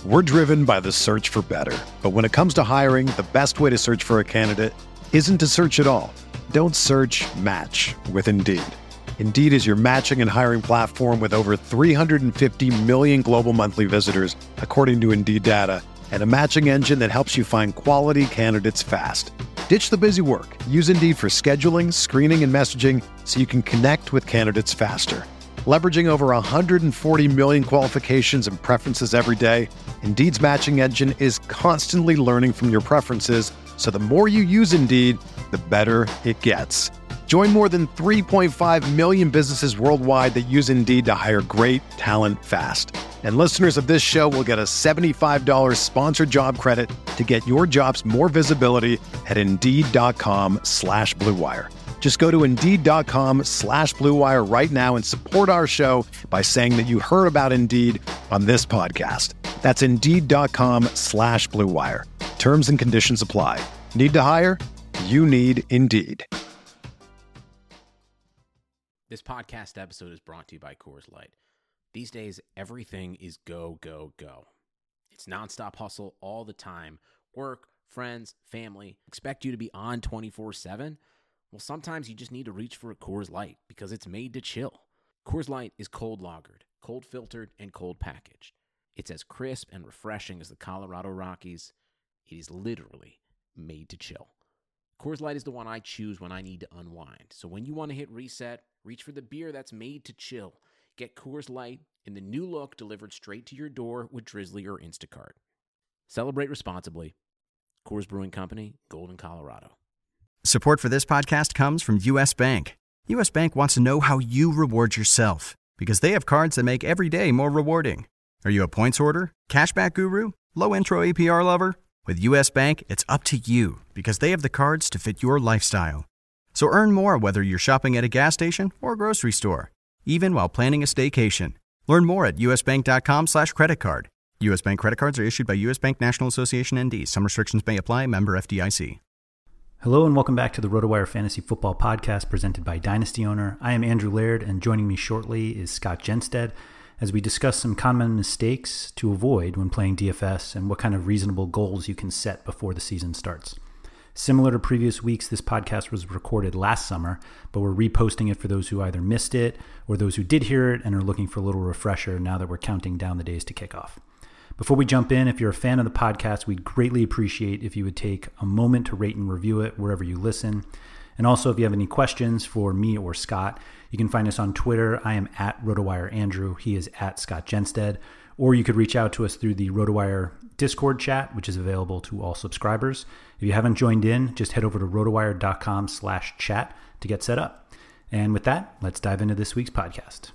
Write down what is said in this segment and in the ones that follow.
We're driven by the search for better. But when it comes to hiring, the best way to search for a candidate isn't to search at all. Don't search, match with Indeed. Indeed is your matching and hiring platform with over 350 million global monthly visitors, according to Indeed data, and a matching engine that helps you find quality candidates fast. Ditch the busy work. Use Indeed for scheduling, screening, and messaging so you can connect with candidates faster. Leveraging over 140 million qualifications and preferences every day, Indeed's matching engine is constantly learning from your preferences, so the more you use Indeed, the better it gets. Join more than 3.5 million businesses worldwide that use Indeed to hire great talent fast. And listeners of this show will get a $75 sponsored job credit to get your jobs more visibility at Indeed.com/Blue Wire. Just go to Indeed.com/Blue Wire right now and support our show by saying that you heard about Indeed on this podcast. That's Indeed.com/Blue Wire. Terms and conditions apply. Need to hire? You need Indeed. This podcast episode is brought to you by Coors Light. These days, everything is go, go, go. It's nonstop hustle all the time. Work, friends, family, expect you to be on 24/7. Well, sometimes you just need to reach for a Coors Light because it's made to chill. Coors Light is cold lagered, cold filtered, and cold packaged. It's as crisp and refreshing as the Colorado Rockies. It is literally made to chill. Coors Light is the one I choose when I need to unwind. So when you want to hit reset, reach for the beer that's made to chill. Get Coors Light in the new look delivered straight to your door with Drizzly or Instacart. Celebrate responsibly. Coors Brewing Company, Golden, Colorado. Support for this podcast comes from U.S. Bank. U.S. Bank wants to know how you reward yourself because they have cards that make every day more rewarding. Are you a points hoarder, cashback guru, low intro APR lover? With U.S. Bank, it's up to you because they have the cards to fit your lifestyle. So earn more whether you're shopping at a gas station or a grocery store, even while planning a staycation. Learn more at usbank.com/credit card. U.S. Bank credit cards are issued by U.S. Bank National Association ND. Some restrictions may apply. Member FDIC. Hello and welcome back to the RotoWire Fantasy Football Podcast presented by Dynasty Owner. I am Andrew Laird, and joining me shortly is Scott Genstead as we discuss some common mistakes to avoid when playing DFS and what kind of reasonable goals you can set before the season starts. Similar to previous weeks, this podcast was recorded last summer, but we're reposting it for those who either missed it or those who did hear it and are looking for a little refresher now that we're counting down the days to kickoff. Before we jump in, if you're a fan of the podcast, we'd greatly appreciate if you would take a moment to rate and review it wherever you listen. And also, if you have any questions for me or Scott, you can find us on Twitter. I am at RotoWireAndrew. He is at Scott Genstead. Or you could reach out to us through the RotoWire Discord chat, which is available to all subscribers. If you haven't joined in, just head over to rotowire.com/chat to get set up. And with that, let's dive into this week's podcast.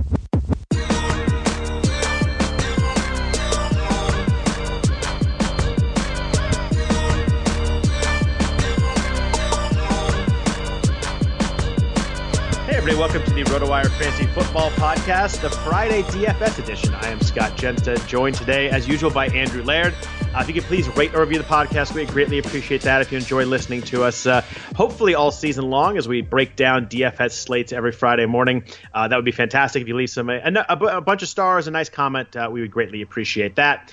Welcome to the RotoWire Fantasy Football Podcast, the Friday DFS edition. I am Scott Genstead, joined today, as usual, by Andrew Laird. If you could please rate or review the podcast, we'd greatly appreciate that if you enjoy listening to us, hopefully all season long as we break down DFS slates every Friday morning. That would be fantastic. If you leave a bunch of stars, a nice comment, we would greatly appreciate that.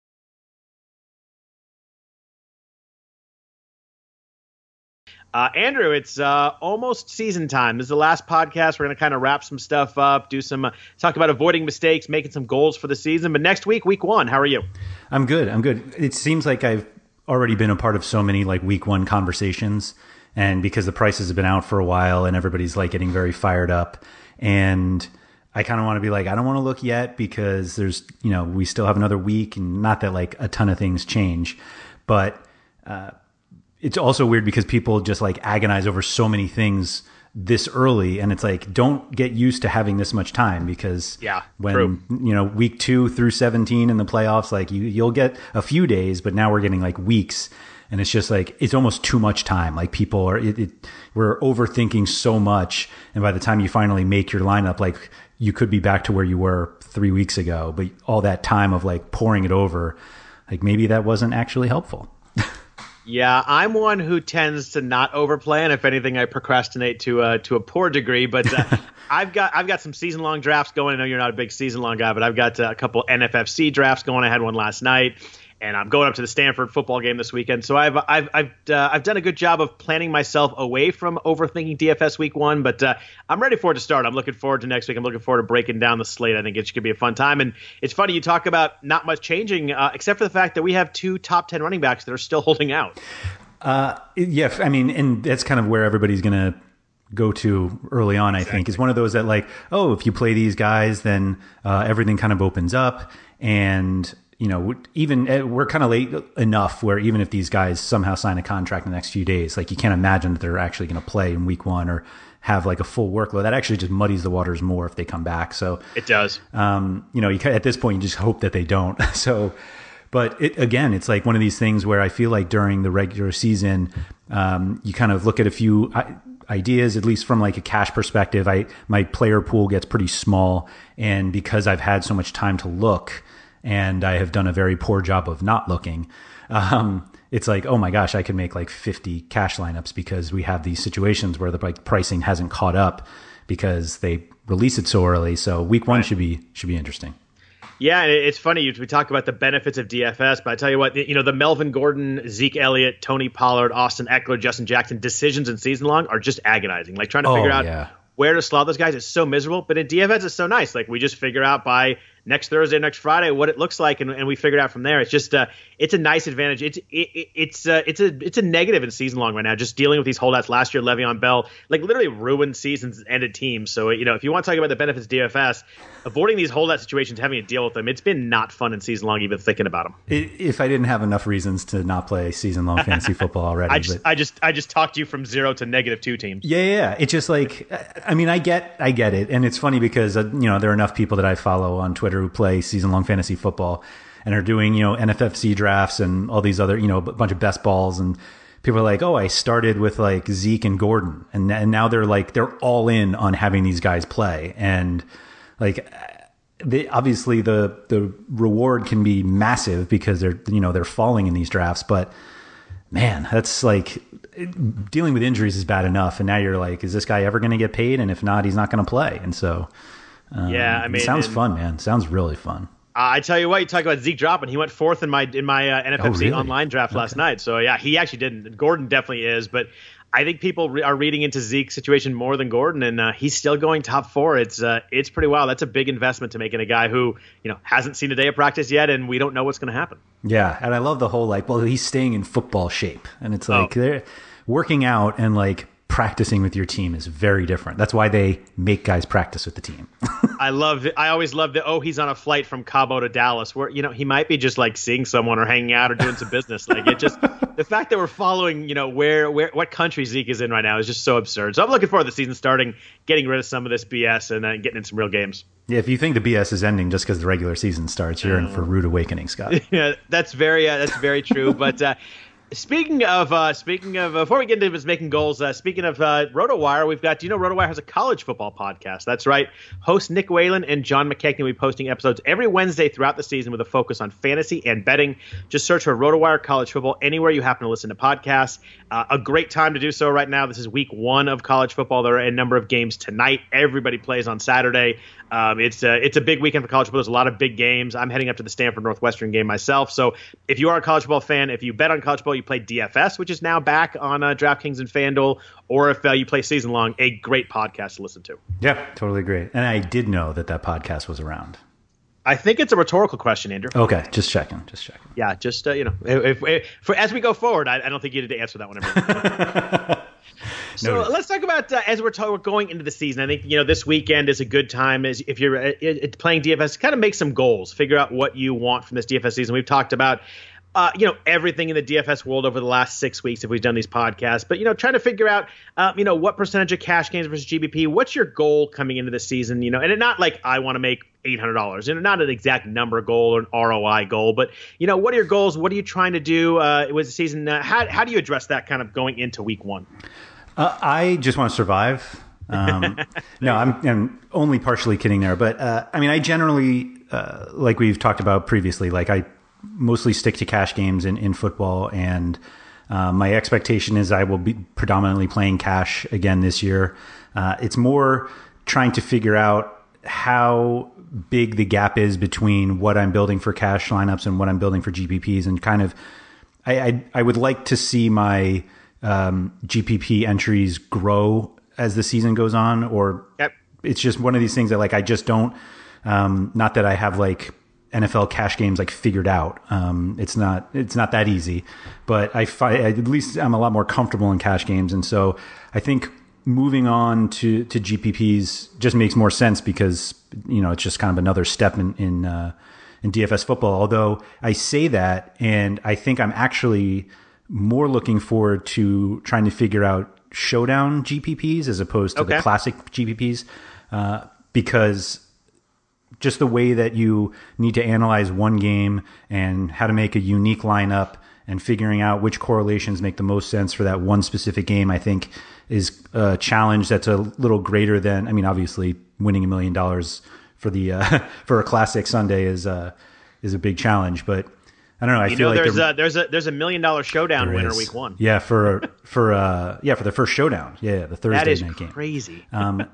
Andrew, it's almost season time. This is the last podcast. We're going to kind of wrap some stuff up, talk about avoiding mistakes, making some goals for the season. But next week, week one, how are you? I'm good. It seems like I've already been a part of so many like week one conversations, and because the prices have been out for a while and everybody's like getting very fired up, and I kind of want to be like, I don't want to look yet because there's, we still have another week, and not that like a ton of things change, but it's also weird because people just like agonize over so many things this early, and it's like, don't get used to having this much time because when week 2 through 17 in the playoffs, like you'll get a few days, but now we're getting like weeks, and it's just like it's almost too much time. Like people are we're overthinking so much, and by the time you finally make your lineup, like you could be back to where you were 3 weeks ago, but all that time of like pouring it over, like maybe that wasn't actually helpful. Yeah, I'm one who tends to not overplay, and if anything, I procrastinate to a poor degree. But I've got some season long drafts going. I know you're not a big season long guy, but I've got a couple NFFC drafts going. I had one last night, and I'm going up to the Stanford football game this weekend. So I've done a good job of planning myself away from overthinking DFS week 1, but I'm ready for it to start. I'm looking forward to next week. I'm looking forward to breaking down the slate. I think it's going to be a fun time. And it's funny, you talk about not much changing, except for the fact that we have 2 top 10 running backs that are still holding out. Yeah, I mean, and that's kind of where everybody's going to go to early on, I think. It's one of those that like, oh, if you play these guys, then everything kind of opens up. And even we're kind of late enough where even if these guys somehow sign a contract in the next few days, like you can't imagine that they're actually going to play in week 1 or have like a full workload. That actually just muddies the waters more if they come back. So it does. At this point, you just hope that they don't. So, but it's like one of these things where I feel like during the regular season, you kind of look at a few ideas, at least from like a cash perspective. My player pool gets pretty small, and because I've had so much time to look, and I have done a very poor job of not looking. It's like, oh my gosh, I could make like 50 cash lineups because we have these situations where the pricing hasn't caught up because they release it so early. So week 1 should be interesting. Yeah, and it's funny. We talk about the benefits of DFS, but I tell you what, the Melvin Gordon, Zeke Elliott, Tony Pollard, Austin Eckler, Justin Jackson decisions in season long are just agonizing. Like trying to figure out where to slot those guys is so miserable. But in DFS, it's so nice. Like we just figure out by next Thursday, next Friday, what it looks like, and we figure it out from there. It's just it's a nice advantage. It's a negative in season long right now. Just dealing with these holdouts last year, Le'Veon Bell, like literally ruined seasons, ended teams. So if you want to talk about the benefits of DFS, avoiding these holdout situations, having to deal with them, it's been not fun in season long even thinking about them. If I didn't have enough reasons to not play season long fantasy football already, I just talked you from 0 to -2 teams. Yeah. It's just like, I mean, I get it, and it's funny because there are enough people that I follow on Twitter who play season-long fantasy football and are doing, NFFC drafts and all these other, a bunch of best balls. And people are like, oh, I started with like Zeke and Gordon. And now they're all in on having these guys play. And like, obviously the reward can be massive because they're falling in these drafts. But man, that's like dealing with injuries is bad enough. And now you're like, is this guy ever going to get paid? And if not, he's not going to play. And so, it sounds fun, man. Sounds really fun. I tell you what, you talk about Zeke dropping. He went 4th in my NFFC online draft last night. So yeah, he actually didn't. Gordon definitely is, but I think people are reading into Zeke's situation more than Gordon, and he's still going top 4. It's pretty wild. That's a big investment to make in a guy who hasn't seen a day of practice yet, and we don't know what's going to happen. Yeah, and I love the whole he's staying in football shape, and it's like they're working out and like practicing with your team is very different. That's why they make guys practice with the team. I always love that. He's on a flight from Cabo to Dallas, where he might be just like seeing someone or hanging out or doing some business. Like it just the fact that we're following what country Zeke is in right now is just so absurd. So I'm looking forward to the season starting, getting rid of some of this BS and getting in some real games. Yeah, if you think the BS is ending just because the regular season starts, you're in for a rude awakening, Scott. Yeah, that's very true. But Speaking of, before we get into his making goals, speaking of RotoWire, we've got, RotoWire has a college football podcast. That's right. Host Nick Whalen and John McKechnie will be posting episodes every Wednesday throughout the season with a focus on fantasy and betting. Just search for RotoWire College Football anywhere you happen to listen to podcasts. A great time to do so right now. This is week 1 of college football. There are a number of games tonight. Everybody plays on Saturday. It's a big weekend for college football. There's a lot of big games. I'm heading up to the Stanford Northwestern game myself. So if you are a college football fan, if you bet on college football, you play DFS, which is now back on DraftKings and FanDuel, or if you play season long, a great podcast to listen to. Yeah, totally great. And I did know that podcast was around. I think it's a rhetorical question, Andrew. Okay, just checking. Yeah, just as we go forward, I don't think you need to answer that one. So let's talk about as we're going into the season. I think this weekend is a good time as if you're playing DFS, kind of make some goals, figure out what you want from this DFS season. We've talked about everything in the DFS world over the last 6 weeks if we've done these podcasts. But, trying to figure out, what percentage of cash gains versus GBP, what's your goal coming into the season, and it not like I want to make $800, not an exact number goal or an ROI goal, but, what are your goals? What are you trying to do with the season? How do you address that kind of going into week 1? I just want to survive. No, I'm only partially kidding there. But, I generally, like we've talked about previously, like I mostly stick to cash games in football, and My expectation is I will be predominantly playing cash again this year. It's more trying to figure out how big the gap is between what I'm building for cash lineups and what I'm building for GPPs, and kind of I would like to see my GPP entries grow as the season goes on, or it's just one of these things that like I just don't. Not that I have like NFL cash games like figured out. It's not that easy, but at least I'm a lot more comfortable in cash games, and so I think moving on to GPPs just makes more sense because it's just kind of another step in DFS football. Although I say that, and I think I'm actually more looking forward to trying to figure out showdown GPPs as opposed to the classic GPPs, because just the way that you need to analyze one game and how to make a unique lineup and figuring out which correlations make the most sense for that one specific game, I think is a challenge that's a little greater than, obviously winning $1 million for the for a classic Sunday is a big challenge, but I don't know. I feel like there's a $1 million showdown winner week 1. Yeah, for the first showdown. Yeah, the Thursday night game. That is crazy.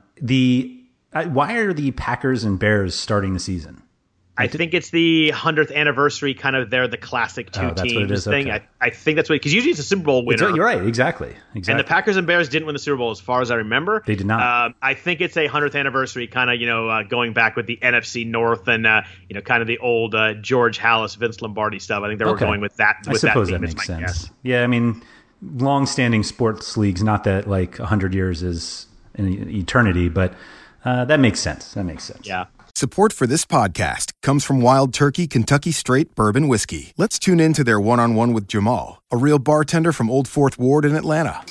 Why are the Packers and Bears starting the season? I think it's the 100th anniversary, kind of they're the classic two teams thing. Okay. I think that's what, because usually it's a Super Bowl winner. You're right, exactly. And the Packers and Bears didn't win the Super Bowl as far as I remember. They did not. I think it's a 100th anniversary, kind of, going back with the NFC North and, kind of the old George Halas, Vince Lombardi stuff. I think they were going with that. I suppose that makes sense. Guess. Yeah, long-standing sports leagues, not that like 100 years is an eternity, but that makes sense. Yeah. Support for this podcast comes from Wild Turkey Kentucky Straight Bourbon Whiskey. Let's tune in to their one-on-one with Jamal, a real bartender from Old Fourth Ward in Atlanta.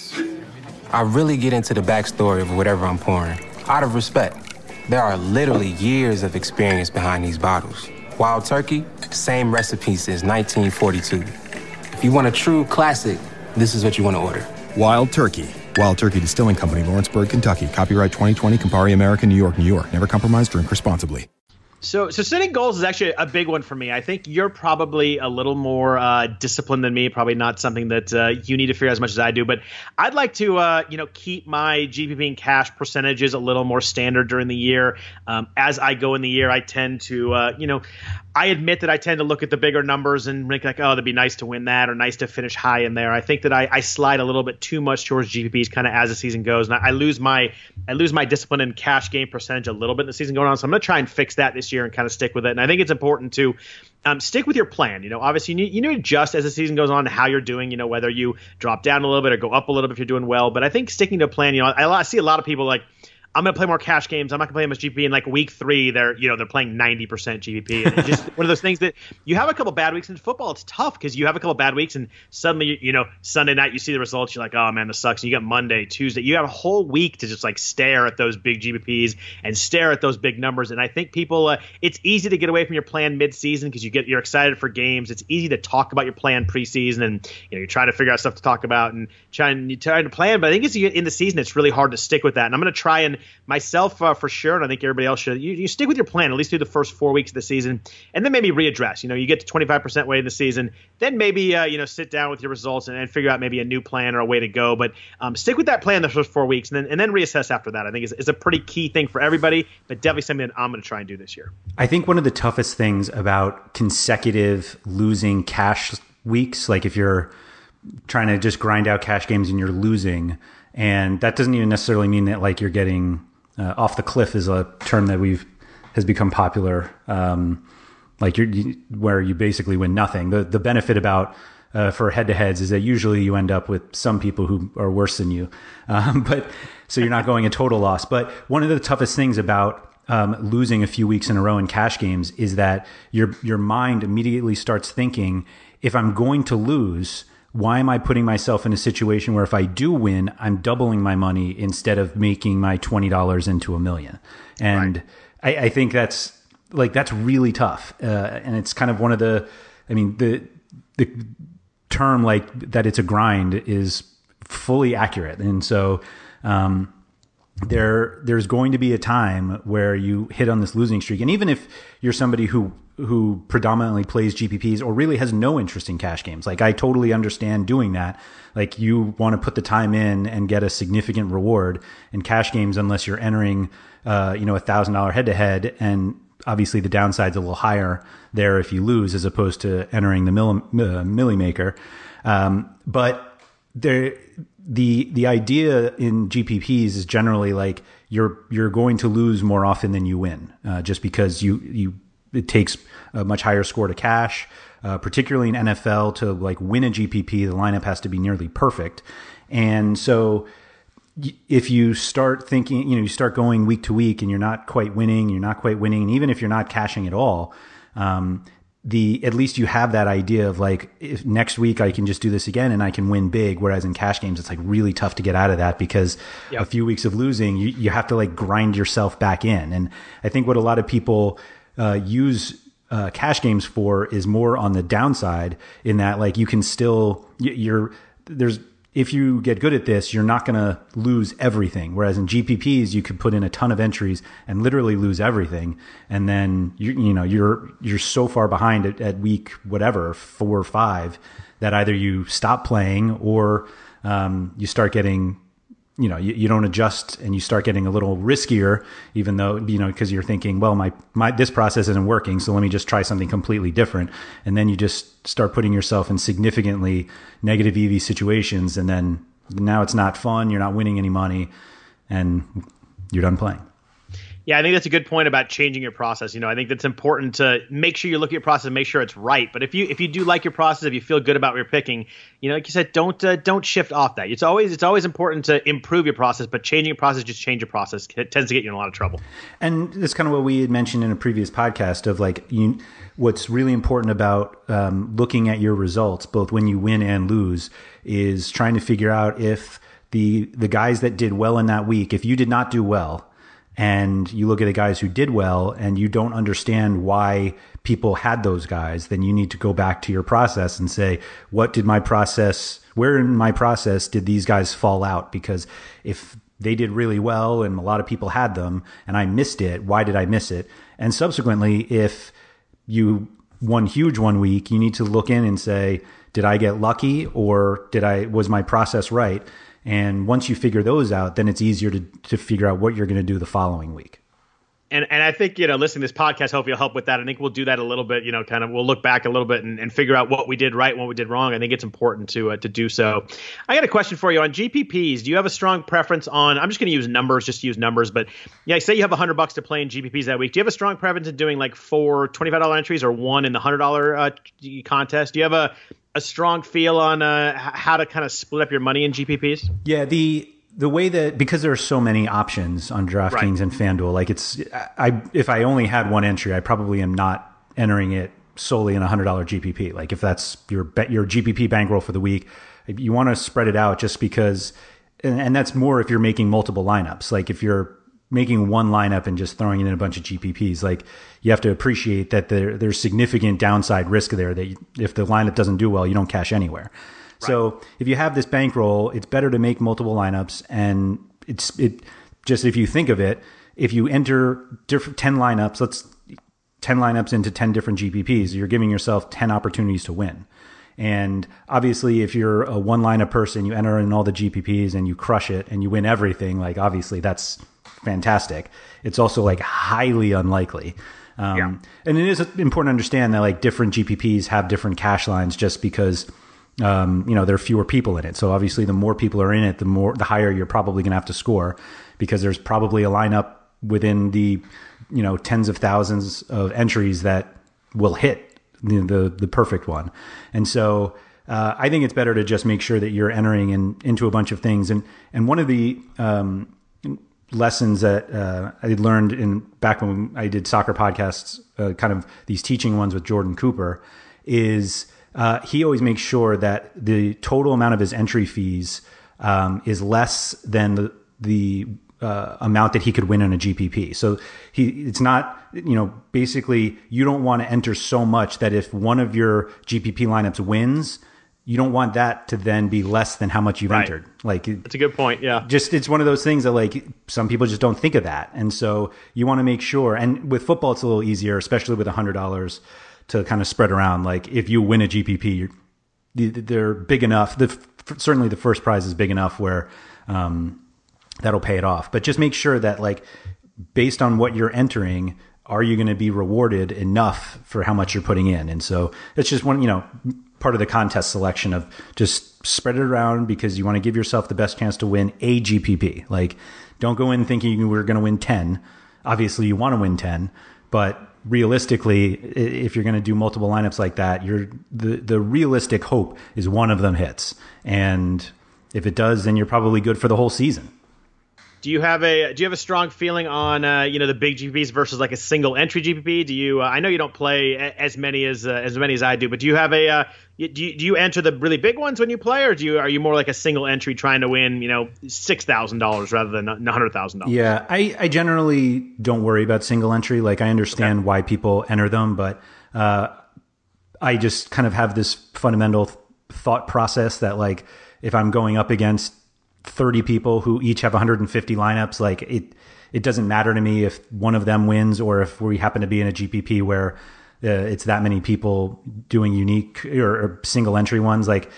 I really get into the backstory of whatever I'm pouring, out of respect. There are literally years of experience behind these bottles. Wild Turkey, same recipe since 1942. If you want a true classic, this is what you want to order. Wild Turkey. Wild Turkey Distilling Company, Lawrenceburg, Kentucky. Copyright 2020, Campari American, New York, New York. Never compromise, drink responsibly. So setting goals is actually a big one for me. I think you're probably a little more disciplined than me, probably not something that you need to figure out as much as I do. But I'd like to, keep my GPP and cash percentages a little more standard during the year. As I go in the year, I tend to, I admit that I tend to look at the bigger numbers and think like, oh, that'd be nice to win that or nice to finish high in there. I think that I slide a little bit too much towards GPPs kind of as the season goes, and I lose my discipline in cash game percentage a little bit in the season going on. So I'm going to try and fix that this year and kind of stick with it. And I think it's important to stick with your plan. Obviously you need to adjust as the season goes on how you're doing. Whether you drop down a little bit or go up a little bit if you're doing well. But I think sticking to a plan. I see a lot of people like, I'm going to play more cash games. I'm not going to play as much GPP. In like week 3, they're playing 90% GPP. And it's just one of those things that you have a couple bad weeks in football. It's tough because you have a couple bad weeks and suddenly, Sunday night, you see the results. You're like, oh man, this sucks. And you got Monday, Tuesday. You have a whole week to just like stare at those big GPPs and stare at those big numbers. And I think people, it's easy to get away from your plan mid-season because you're excited for games. It's easy to talk about your plan preseason and, you're trying to figure out stuff to talk about and trying to plan. But I think it's in the season, it's really hard to stick with that. And I'm going to try and myself for sure, and I think everybody else should, you stick with your plan at least through the first 4 weeks of the season, and then maybe readdress. You get to 25% way in the season, then maybe sit down with your results and figure out maybe a new plan or a way to go. But stick with that plan the first 4 weeks, and then reassess after that. I think is a pretty key thing for everybody, but definitely something that I'm going to try and do this year. I think one of the toughest things about consecutive losing cash weeks, like if you're trying to just grind out cash games and you're losing, and that doesn't even necessarily mean that like you're getting off the cliff is a term that has become popular. Like where you basically win nothing. The benefit about for head-to-heads is that usually you end up with some people who are worse than you, but so you're not going a total loss. But one of the toughest things about losing a few weeks in a row in cash games is that your mind immediately starts thinking, if I'm going to lose, why am I putting myself in a situation where if I do win, I'm doubling my money instead of making my $20 into $1 million? And right. I think that's really tough. And it's kind of one of the term like that it's a grind is fully accurate. And so there's going to be a time where you hit on this losing streak. And even if you're somebody who predominantly plays GPPs or really has no interest in cash games, like I totally understand doing that. Like you want to put the time in and get a significant reward in cash games, unless you're entering, $1,000 head to head. And obviously the downside's a little higher there if you lose, as opposed to entering the Millie Maker. But the idea in GPPs is generally like you're going to lose more often than you win, just because it takes a much higher score to cash, particularly in NFL. To like win a GPP, the lineup has to be nearly perfect. And so if you start thinking, you start going week to week and you're not quite winning, and even if you're not cashing at all, at least you have that idea of like, if next week I can just do this again and I can win big. Whereas in cash games, it's like really tough to get out of that, because a few weeks of losing, you have to like grind yourself back in. And I think what a lot of people use cash games for is more on the downside, in that like you can still, if you get good at this, you're not going to lose everything. Whereas in GPPs, you could put in a ton of entries and literally lose everything. And then you're so far behind at week, 4 or 5, that either you stop playing or you start getting, you don't adjust and you start getting a little riskier, even though, because you're thinking, well, my this process isn't working, so let me just try something completely different. And then you just start putting yourself in significantly negative EV situations. And then now it's not fun. You're not winning any money and you're done playing. Yeah, I think that's a good point about changing your process. I think that's important to make sure you look at your process and make sure it's right. But if you do like your process, if you feel good about what you're picking, like you said, don't shift off that. It's always important to improve your process, but changing your process, just change your process. It tends to get you in a lot of trouble. And that's kind of what we had mentioned in a previous podcast of like, what's really important about looking at your results, both when you win and lose, is trying to figure out if the guys that did well in that week, if you did not do well, and you look at the guys who did well and you don't understand why people had those guys, then you need to go back to your process and say, where in my process did these guys fall out? Because if they did really well and a lot of people had them and I missed it, why did I miss it? And subsequently, if you won huge one week, you need to look in and say, did I get lucky, or was my process right? And once you figure those out, then it's easier to figure out what you're going to do the following week. And I think, listening to this podcast, hopefully will help with that. I think we'll do that a little bit, we'll look back a little bit and figure out what we did right and what we did wrong. I think it's important to do so. I got a question for you on GPPs. Do you have a strong preference on, I'm just going to use numbers, but say you have $100 to play in GPPs that week. Do you have a strong preference in doing like 4 $25 entries or 1 in the $100 contest? Do you have a strong feel on how to kind of split up your money in GPPs? Yeah, the way that, because there are so many options on DraftKings and FanDuel, like if I only had one entry, I probably am not entering it solely in a $100 GPP. Like if that's your GPP bankroll for the week, you want to spread it out, just because, and that's more if you're making multiple lineups. Like if you're making one lineup and just throwing in a bunch of GPPs, like you have to appreciate that there's significant downside risk there, that if the lineup doesn't do well, you don't cash anywhere. Right. So if you have this bankroll, it's better to make multiple lineups. And if you think of it, if you enter 10 lineups, 10 lineups into 10 different GPPs, you're giving yourself 10 opportunities to win. And obviously, if you're a one lineup person, you enter in all the GPPs and you crush it and you win everything, like obviously that's fantastic. It's also like highly unlikely. And it is important to understand that like different GPPs have different cash lines, just because there are fewer people in it. So obviously the more people are in it, the higher you're probably going to have to score, because there's probably a lineup within the tens of thousands of entries that will hit the perfect one. And so I think it's better to just make sure that you're entering into a bunch of things. And one of the lessons that I learned back when I did soccer podcasts, kind of these teaching ones with Jordan Cooper, is he always makes sure that the total amount of his entry fees is less than the amount that he could win in a GPP. So it's not, basically you don't want to enter so much that if one of your GPP lineups wins, you don't want that to then be less than how much you've Right. entered. Like, That's a good point. Yeah. just it's one of those things that like some people just don't think of that, and so you want to make sure. And with football, it's a little easier, especially with $100 to kind of spread around. Like if you win a GPP, they're big enough. Certainly, the first prize is big enough where that'll pay it off. But just make sure that like based on what you're entering, are you going to be rewarded enough for how much you're putting in? And so it's just one, part of the contest selection of just spread it around because you want to give yourself the best chance to win a GPP. Like don't go in thinking we're going to win 10. Obviously you want to win 10, but realistically, if you're going to do multiple lineups like that, the realistic hope is one of them hits. And if it does, then you're probably good for the whole season. Do you have a strong feeling on the big GPPs versus like a single entry GPP? Do you? I know you don't play as many as I do, but do you have do you enter the really big ones when you play, or are you more like a single entry trying to win $6,000 rather than $100,000? Yeah, I generally don't worry about single entry. Like I understand why people enter them, but I just kind of have this fundamental thought process that like if I'm going up against 30 people who each have 150 lineups, like it doesn't matter to me if one of them wins or if we happen to be in a GPP where it's that many people doing unique or single entry ones. Like,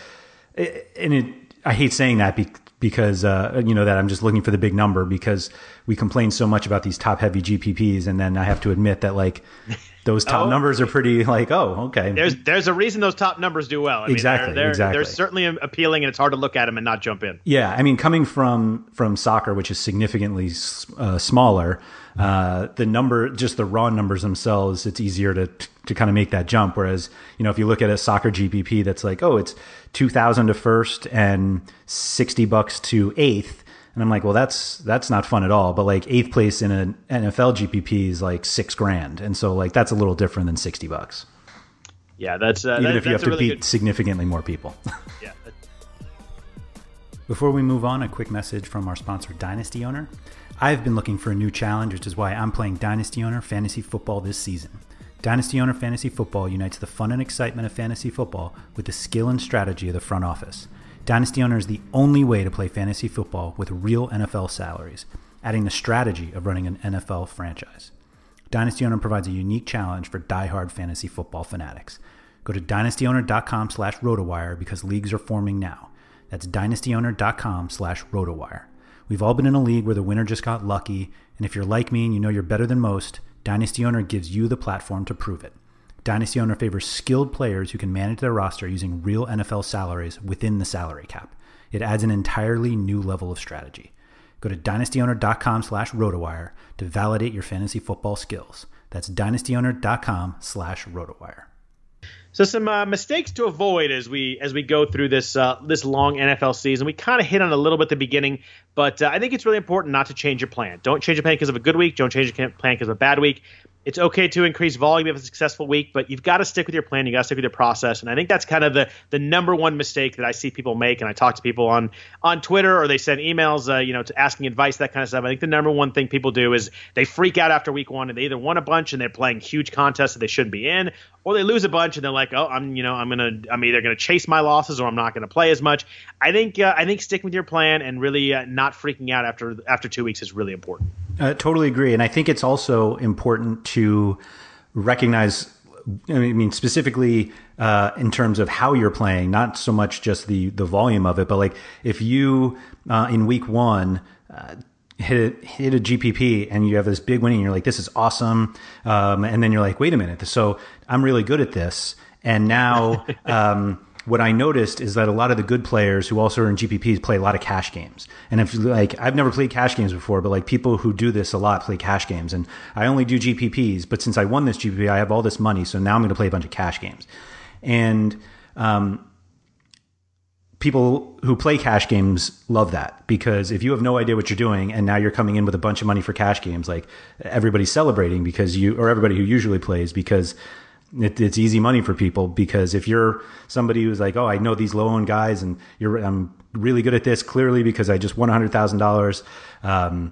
I hate saying that because that I'm just looking for the big number because we complain so much about these top heavy GPPs. And then I have to admit that like those top numbers are pretty like, oh, okay. There's a reason those top numbers do well. I mean, exactly. They're certainly appealing, and it's hard to look at them and not jump in. Yeah, I mean, coming from soccer, which is significantly smaller, just the raw numbers themselves, it's easier to kind of make that jump. Whereas, if you look at a soccer GPP, that's like, oh, it's 2,000 to first and $60 to eighth. And I'm like, well, that's not fun at all. But like eighth place in an NFL GPP is like $6,000. And so like, that's a little different than $60. Yeah. That's even if you have to beat significantly more people. Yeah. Before we move on, a quick message from our sponsor, Dynasty Owner. I've been looking for a new challenge, which is why I'm playing Dynasty Owner Fantasy Football this season. Dynasty Owner Fantasy Football unites the fun and excitement of fantasy football with the skill and strategy of the front office. Dynasty Owner is the only way to play fantasy football with real NFL salaries, adding the strategy of running an NFL franchise. Dynasty Owner provides a unique challenge for diehard fantasy football fanatics. Go to dynastyowner.com/rotowire because leagues are forming now. That's dynastyowner.com/rotowire. We've all been in a league where the winner just got lucky, and if you're like me and you know you're better than most, Dynasty Owner gives you the platform to prove it. Dynasty Owner favors skilled players who can manage their roster using real NFL salaries within the salary cap. It adds an entirely new level of strategy. Go to dynastyowner.com/rotowire to validate your fantasy football skills. That's dynastyowner.com/rotowire. So some mistakes to avoid as we go through this long NFL season. We kind of hit on a little bit at the beginning, but I think it's really important not to change your plan. Don't change your plan because of a good week. Don't change your plan because of a bad week. It's okay to increase volume if it's a successful week, but you've got to stick with your plan. You got to stick with your process. And I think that's kind of the number one mistake that I see people make. And I talk to people on Twitter or they send emails, to asking advice, that kind of stuff. I think the number one thing people do is they freak out after week one and they either won a bunch and they're playing huge contests that they shouldn't be in, or they lose a bunch and they're like, oh, I'm either going to chase my losses or I'm not going to play as much. I think sticking with your plan and really not freaking out after 2 weeks is really important. Totally agree. And I think it's also important to recognize, specifically in terms of how you're playing, not so much just the volume of it, but like if you in week one hit a GPP and you have this big winning, you're like, this is awesome. And then you're like, wait a minute. So I'm really good at this. And now what I noticed is that a lot of the good players who also are in GPPs play a lot of cash games. And if like, I've never played cash games before, but like people who do this a lot play cash games. And I only do GPPs, but since I won this GPP, I have all this money. So now I'm going to play a bunch of cash games. And people who play cash games love that, because if you have no idea what you're doing and now you're coming in with a bunch of money for cash games, like everybody's celebrating or everybody who usually plays, because it's easy money for people. Because if you're somebody who's like, oh, I know these low-owned guys and I'm really good at this clearly because I just won $100,000.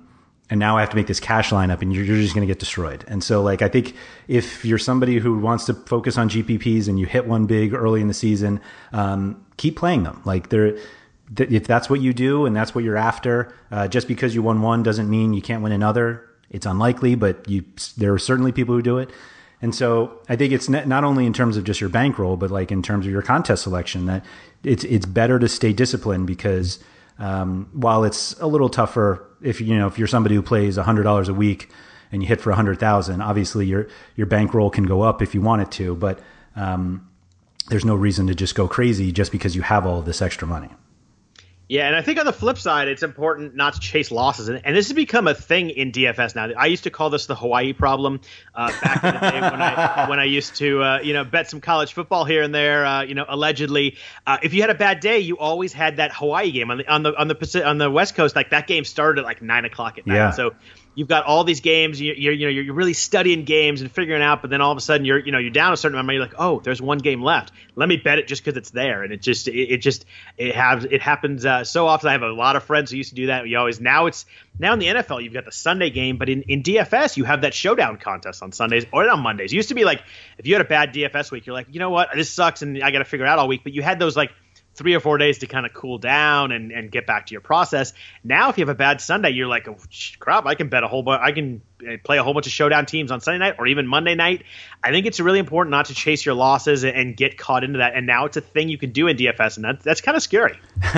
and now I have to make this cash lineup, and you're just going to get destroyed. And so, like, I think if you're somebody who wants to focus on GPPs and you hit one big early in the season, keep playing them. Like, if that's what you do and that's what you're after, just because you won one doesn't mean you can't win another. It's unlikely, but there are certainly people who do it. And so I think it's not only in terms of just your bankroll, but like in terms of your contest selection, that it's better to stay disciplined, because while it's a little tougher if you're somebody who plays $100 a week and you hit for 100,000, obviously your bankroll can go up if you want it to, but there's no reason to just go crazy just because you have all of this extra money. Yeah, and I think on the flip side, it's important not to chase losses. And this has become a thing in DFS now. I used to call this the Hawaii problem back in the day when I used to bet some college football here and there. Allegedly, if you had a bad day, you always had that Hawaii game on the West Coast. Like, that game started at like 9 o'clock at night. Yeah. So you've got all these games. You're really studying games and figuring out, but then all of a sudden you're down a certain amount. You're like, oh, there's one game left. Let me bet it just because it's there. And it happens so often. I have a lot of friends who used to do that. Now in the NFL you've got the Sunday game, but in DFS you have that showdown contest on Sundays or on Mondays. It used to be like, if you had a bad DFS week, you're like, you know what, this sucks and I got to figure it out all week. But you had those like 3 or 4 days to kind of cool down and get back to your process. Now, if you have a bad Sunday, you're like, oh, crap, I can bet I can play a whole bunch of showdown teams on Sunday night or even Monday night. I think it's really important not to chase your losses and get caught into that. And now it's a thing you can do in DFS, and that's kind of scary.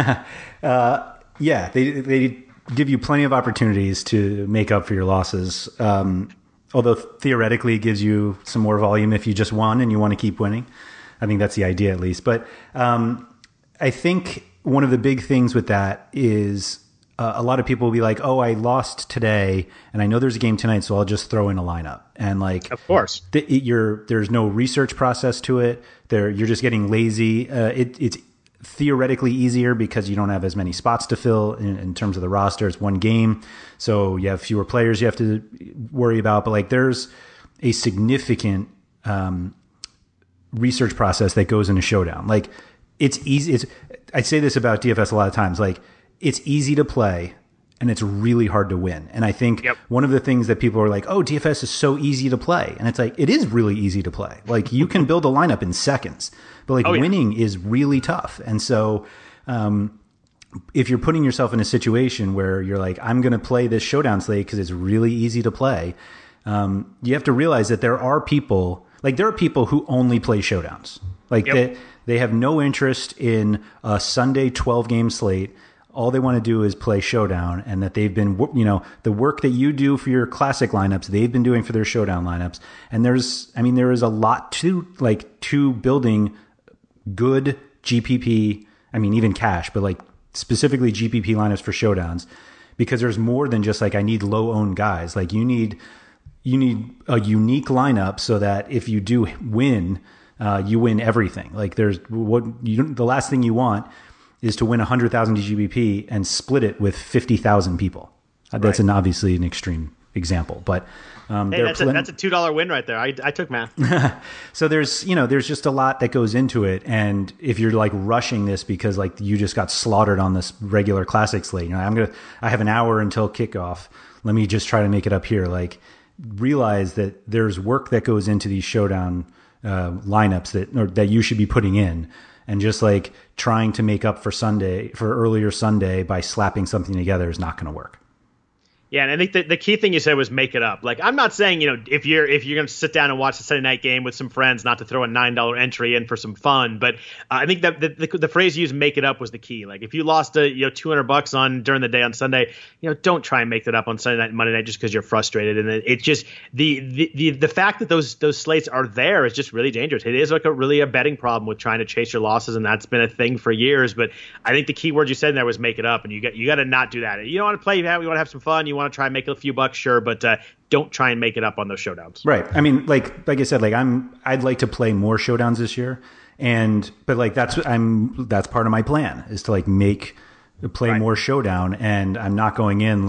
Yeah, they give you plenty of opportunities to make up for your losses. Although theoretically it gives you some more volume if you just won and you want to keep winning. I think that's the idea, at least. But I think one of the big things with that is a lot of people will be like, oh, I lost today and I know there's a game tonight, so I'll just throw in a lineup. And like, of course, there's no research process to it. You're just getting lazy. It's theoretically easier because you don't have as many spots to fill in terms of the roster. It's one game, so you have fewer players you have to worry about. But like, there's a significant research process that goes into Showdown. Like, it's easy. I say this about DFS a lot of times. Like, it's easy to play and it's really hard to win. And I think one of the things that people are like, oh, DFS is so easy to play. And it's like, it is really easy to play. Like, you can build a lineup in seconds, but like winning is really tough. And so, if you're putting yourself in a situation where you're like, I'm going to play this Showdown slate because it's really easy to play, you have to realize that there are people who only play Showdowns. Like, they have no interest in a Sunday 12-game slate. All they want to do is play Showdown, and that they've been, the work that you do for your classic lineups, they've been doing for their Showdown lineups. And there is a lot to building good GPP, even cash, but like specifically GPP lineups for Showdowns, because there's more than just like, I need low-owned guys. Like, you need a unique lineup so that if you do win, you win everything. Like, the last thing you want is to win 100,000 GBP and split it with 50,000 people. That's obviously an extreme example, but that's a $2 win right there. I took math. So there's just a lot that goes into it, and if you're like rushing this because like you just got slaughtered on this regular classic slate, I have an hour until kickoff. Let me just try to make it up here. Like, realize that there's work that goes into these Showdown lineups that you should be putting in, and just like trying to make up for earlier Sunday by slapping something together is not going to work. Yeah, and I think the key thing you said was make it up. Like, I'm not saying, if you're going to sit down and watch the Sunday night game with some friends, not to throw a $9 entry in for some fun, but I think that the phrase you used, make it up, was the key. Like, if you lost $200 on during the day on Sunday, don't try and make that up on Sunday night and Monday night just because you're frustrated. And it's just the fact that those slates are there is just really dangerous. It is like a betting problem with trying to chase your losses, and that's been a thing for years. But I think the key word you said in there was make it up, and you got to not do that. You don't want to play that. You want to have some fun. You want to try and make a few bucks, sure, but don't try and make it up on those Showdowns. Right. Like I said, like I'd like to play more Showdowns this year, but like that's part of my plan, is to like play more Showdown, and I'm not going in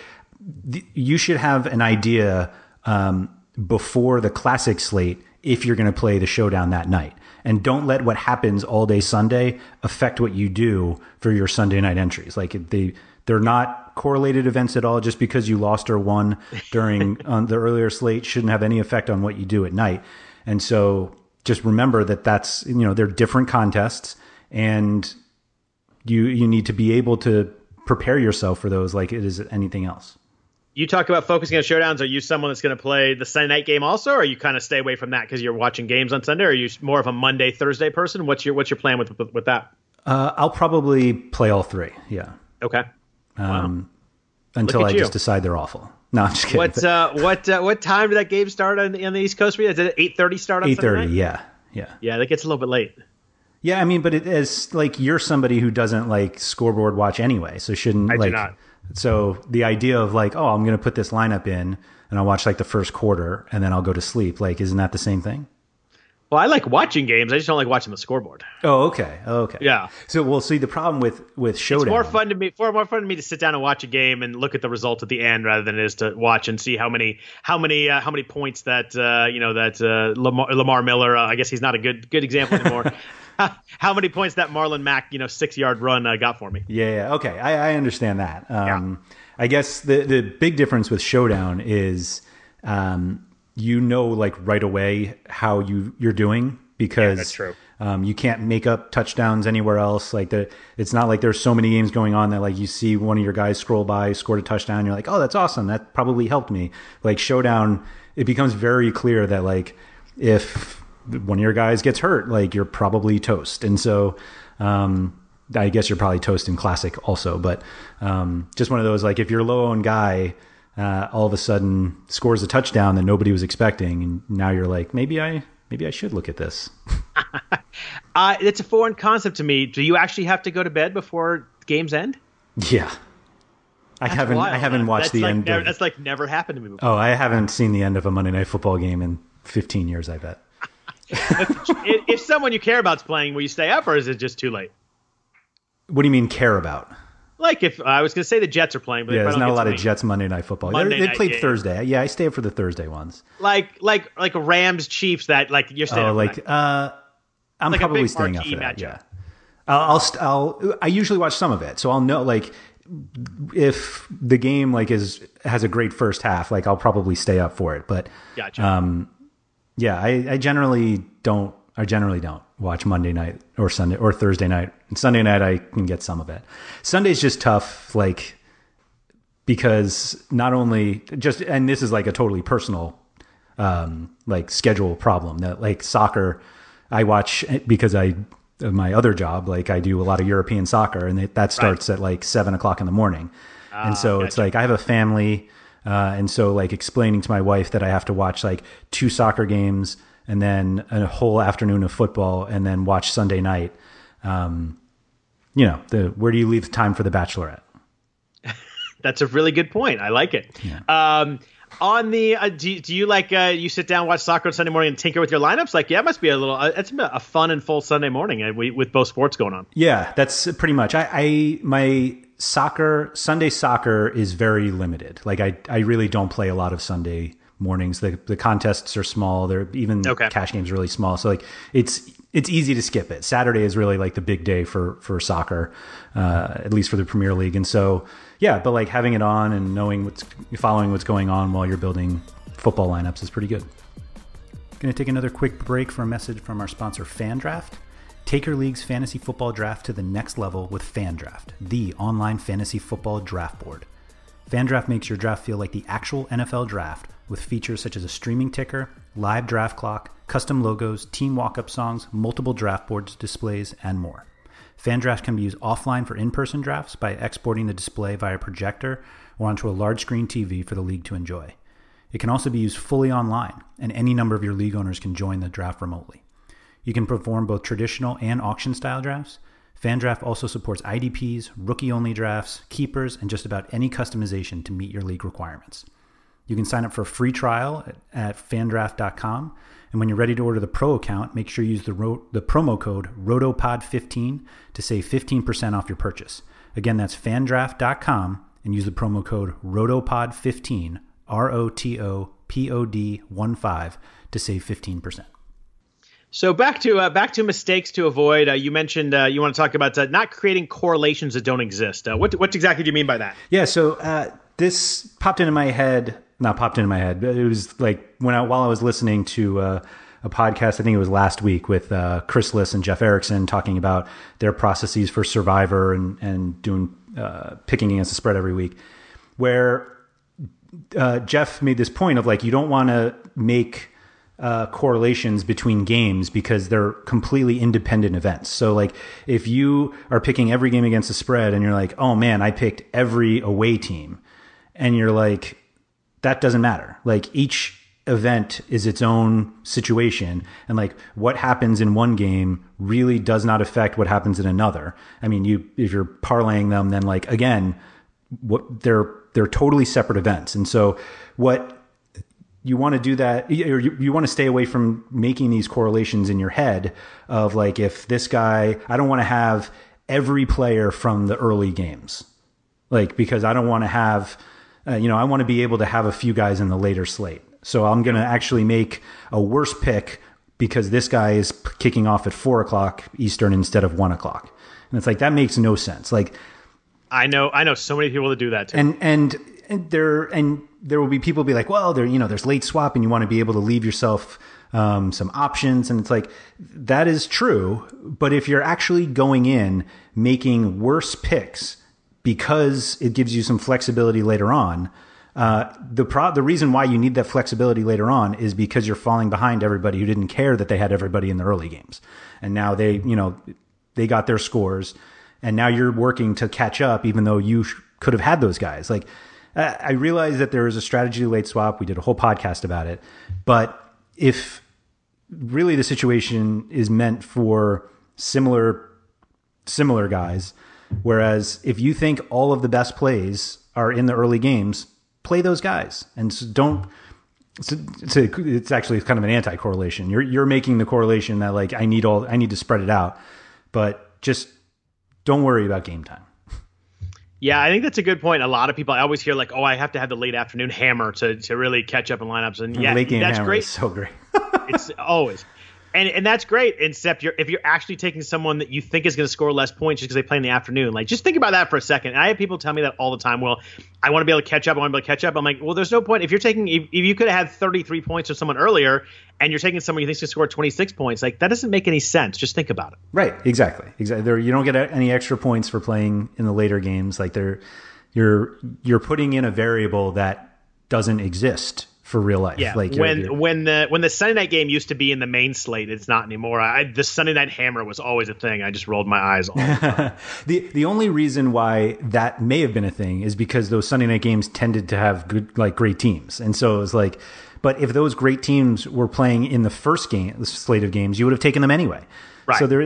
you should have an idea before the classic slate if you're going to play the Showdown that night. And don't let what happens all day Sunday affect what you do for your Sunday night entries. Like, they're not correlated events at all. Just because you lost or won during the earlier slate shouldn't have any effect on what you do at night. And so just remember that that's, they're different contests, and you need to be able to prepare yourself for those like it is anything else. You talk about focusing on showdowns. Are you someone that's going to play the Sunday night game also, or you kind of stay away from that because you're watching games on Sunday? Or are you more of a Monday, Thursday person? What's your plan with that? I'll probably play all three. Yeah. Okay. Until I just decide they're awful. No, I'm just kidding. What time did that game start on the East Coast for you? Is it 8:30 start on Sunday night? 8:30, yeah. Yeah, that gets a little bit late. Yeah, I mean, but it is like you're somebody who doesn't like scoreboard watch anyway, so shouldn't I like. do not. So the idea of like, oh, I'm going to put this lineup in and I'll watch like the first quarter and then I'll go to sleep. Like, isn't that the same thing? Well, I like watching games. I just don't like watching the scoreboard. Oh, okay. Yeah. So we'll see. The problem with Showdown. It's more fun to me to sit down and watch a game and look at the result at the end rather than it is to watch and see how many points that Lamar Miller. I guess he's not a good example anymore. How many points that Marlon Mack 6-yard run got for me? Yeah. Okay, I understand that. I guess the big difference with Showdown is like right away how you're doing, because that's true. You can't make up touchdowns anywhere else. Like it's not like there's so many games going on that like you see one of your guys scroll by, scored a touchdown, you're like, oh, that's awesome, that probably helped me. Like Showdown, it becomes very clear that like if one of your guys gets hurt, like you're probably toast. And so I guess you're probably toast in Classic also, but just one of those, like if your low-owned guy all of a sudden scores a touchdown that nobody was expecting, and now you're like, maybe I should look at this. It's a foreign concept to me. Do you actually have to go to bed before games end? Yeah. I haven't watched the end. That's like never happened to me before. Oh, I haven't seen the end of a Monday Night Football game in 15 years, I bet. If someone you care about's playing, will you stay up, or is it just too late? What do you mean care about? Like if I was going to say the Jets are playing, but there's not a lot of Jets Monday Night Football. They played Thursday. Yeah, I stay up for the Thursday ones. Like Rams Chiefs that like you're staying up. I'm like probably staying up for that. Yeah, I usually watch some of it, so I'll know like if the game like has a great first half, like I'll probably stay up for it. But gotcha. Yeah, I generally don't watch Monday night or Sunday or Thursday night. And Sunday night I can get some of it. Sunday's just tough, like because not only and this is like a totally personal like schedule problem that like soccer I watch because my other job, like I do a lot of European soccer, and that starts at like 7:00 in the morning. And so it's like I have a family. And so like explaining to my wife that I have to watch like 2 soccer games and then a whole afternoon of football and then watch Sunday night. Where do you leave time for The Bachelorette? That's a really good point. I like it. Yeah. On the, do you like, you sit down, watch soccer on Sunday morning and tinker with your lineups? Like, yeah, it must be it's a fun and full Sunday morning with both sports going on. Yeah, that's pretty much. My Sunday soccer is very limited. Like I really don't play a lot of Sunday mornings. The contests are small. They're even cash games are really small. So like it's easy to skip it. Saturday is really like the big day for soccer, at least for the Premier League. And so, yeah, but like having it on and following what's going on while you're building football lineups is pretty good. Going to take another quick break for a message from our sponsor, FanDraft. Take your league's fantasy football draft to the next level with FanDraft, the online fantasy football draft board. FanDraft makes your draft feel like the actual NFL draft with features such as a streaming ticker, live draft clock, custom logos, team walk-up songs, multiple draft boards, displays, and more. FanDraft can be used offline for in-person drafts by exporting the display via projector or onto a large screen TV for the league to enjoy. It can also be used fully online, and any number of your league owners can join the draft remotely. You can perform both traditional and auction-style drafts. FanDraft also supports IDPs, rookie-only drafts, keepers, and just about any customization to meet your league requirements. You can sign up for a free trial at fandraft.com, and when you're ready to order the pro account, make sure you use the promo code ROTOPOD15 to save 15% off your purchase. Again, that's fandraft.com, and use the promo code ROTOPOD15, ROTOPOD15, to save 15%. So back to mistakes to avoid. You mentioned you want to talk about not creating correlations that don't exist. What exactly do you mean by that? Yeah, so this popped into my head. Not popped into my head, but it was like while I was listening to a podcast, I think it was last week, with Chris Liss and Jeff Erickson talking about their processes for Survivor and doing picking against the spread every week, where Jeff made this point of like, you don't want to make correlations between games because they're completely independent events. So like if you are picking every game against the spread and you're like, oh man, I picked every away team, and you're like, that doesn't matter. Like each event is its own situation, and like what happens in one game really does not affect what happens in another. I mean, if you're parlaying them, then like, again, they're totally separate events. And so what you want to do that, or you want to stay away from making these correlations in your head of like, if this guy, I don't want to have every player from the early games, like, because I don't want to have, I want to be able to have a few guys in the later slate. So I'm going to actually make a worse pick because this guy is kicking off at 4:00 Eastern instead of 1:00. And it's like, that makes no sense. Like, I know so many people that do that too. And there will be people be like, well, there's late swap and you want to be able to leave yourself some options. And it's like, that is true. But if you're actually going in making worse picks because it gives you some flexibility later on, the reason why you need that flexibility later on is because you're falling behind everybody who didn't care that they had everybody in the early games. And now they got their scores, and now you're working to catch up, even though you could have had those guys. Like, I realize that there is a strategy late swap. We did a whole podcast about it. But if really the situation is meant for similar guys, whereas if you think all of the best plays are in the early games, play those guys. And so it's actually kind of an anti-correlation. You're making the correlation that like, I need to spread it out, but just don't worry about game time. Yeah, I think that's a good point. A lot of people, I always hear like, oh, I have to have the late afternoon hammer to really catch up in lineups. And yeah, late game that's hammer great. Is so great. It's always. And that's great, except if you're actually taking someone that you think is going to score less points just because they play in the afternoon. Like, just think about that for a second. And I have people tell me that all the time. Well, I want to be able to catch up. I'm like, well, there's no point. If you could have had 33 points with someone earlier and you're taking someone you think is going to score 26 points, like, that doesn't make any sense. Just think about it. Right. Exactly. You don't get any extra points for playing in the later games. Like, you're putting in a variable that doesn't exist for real life. Yeah, like when the Sunday night game used to be in the main slate, it's not anymore. The Sunday night hammer was always a thing. I just rolled my eyes all the time. The only reason why that may have been a thing is because those Sunday night games tended to have great teams, and so it was like, but if those great teams were playing in the first game, the slate of games, you would have taken them anyway. Right. So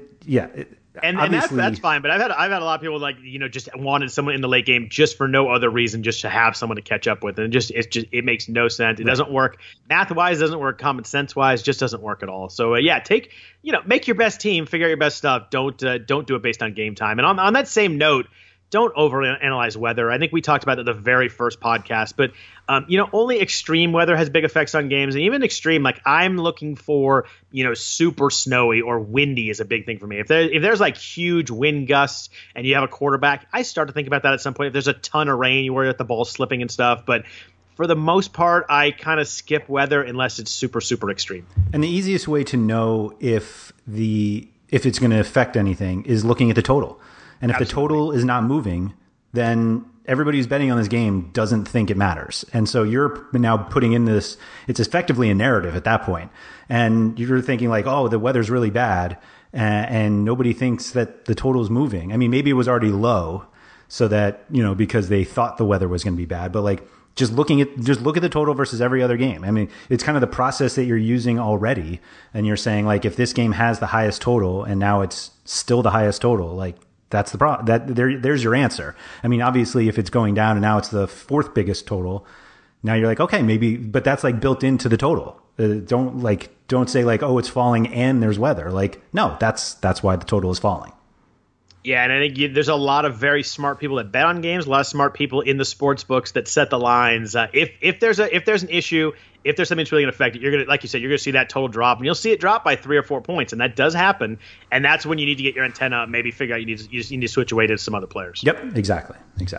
And that's fine, but I've had a lot of people like, just wanted someone in the late game just for no other reason, just to have someone to catch up with, and it makes no sense. It doesn't work math wise, doesn't work common sense wise, just doesn't work at all. So make your best team, figure out your best stuff. Don't do it based on game time. And on that same note, don't overanalyze weather. I think we talked about that the very first podcast, but only extreme weather has big effects on games, and even extreme, like, I'm looking for, super snowy or windy is a big thing for me. If there's like huge wind gusts and you have a quarterback, I start to think about that at some point. If there's a ton of rain, you worry about the ball slipping and stuff, but for the most part, I kind of skip weather unless it's super, super extreme. And the easiest way to know if it's going to affect anything is looking at the total. And if Absolutely. The total is not moving, then everybody who's betting on this game doesn't think it matters. And so you're now putting in this, it's effectively a narrative at that point. And you're thinking like, oh, the weather's really bad. And nobody thinks that the total is moving. I mean, maybe it was already low so that, because they thought the weather was going to be bad. But like, just look at the total versus every other game. I mean, it's kind of the process that you're using already. And you're saying like, if this game has the highest total and now it's still the highest total, like, that's the problem. There's your answer. I mean, obviously, if it's going down and now it's the fourth biggest total, now you're like, okay, maybe, but that's like built into the total. Don't say like, oh, it's falling and there's weather. Like, no, that's why the total is falling. Yeah, and I think there's a lot of very smart people that bet on games, a lot of smart people in the sports books that set the lines. If there's an issue if there's something that's really going to affect it, you're going to, like you said, you're going to see that total drop, and you'll see it drop by 3 or 4 points, and that does happen. And that's when you need to get your antenna up, maybe figure out you just need to switch away to some other players. Yep, exactly.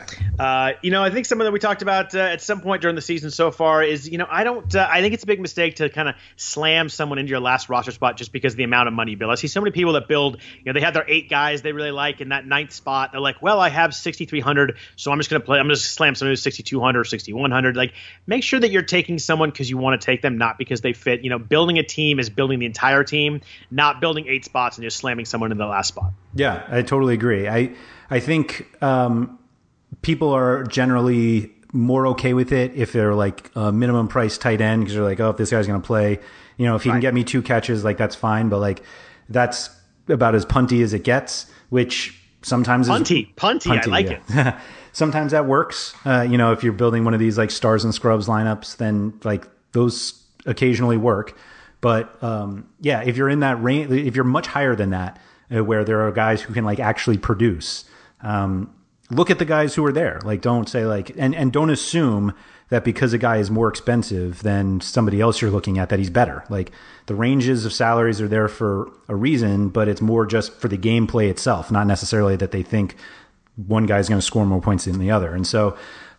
I think something that we talked about at some point during the season so far is, I think it's a big mistake to kind of slam someone into your last roster spot just because of the amount of money you build. I see so many people that build, they have their 8 guys they really like in that 9th spot. They're like, well, I have 6,300, so I'm just going to slam someone who's 6,200 or 6,100. Like, make sure that you're taking someone because you want to take them, not because they fit. Building a team is building the entire team, not building 8 spots and just slamming someone in the last spot. Yeah, I totally agree. I think people are generally more okay with it if they're like a minimum price tight end, because they're like, oh, if this guy's going to play, if he can get me 2 catches, like that's fine. But like that's about as punty as it gets, which sometimes punty. I like it. Sometimes that works. If you're building one of these like stars and scrubs lineups, then like those occasionally work. But if you're in that range, if you're much higher than that, where there are guys who can like actually produce, look at the guys who are there. Like, don't say like, and don't assume that because a guy is more expensive than somebody else you're looking at that he's better. Like, the ranges of salaries are there for a reason, but it's more just for the gameplay itself, not necessarily that they think one guy's going to score more points than the other. And so,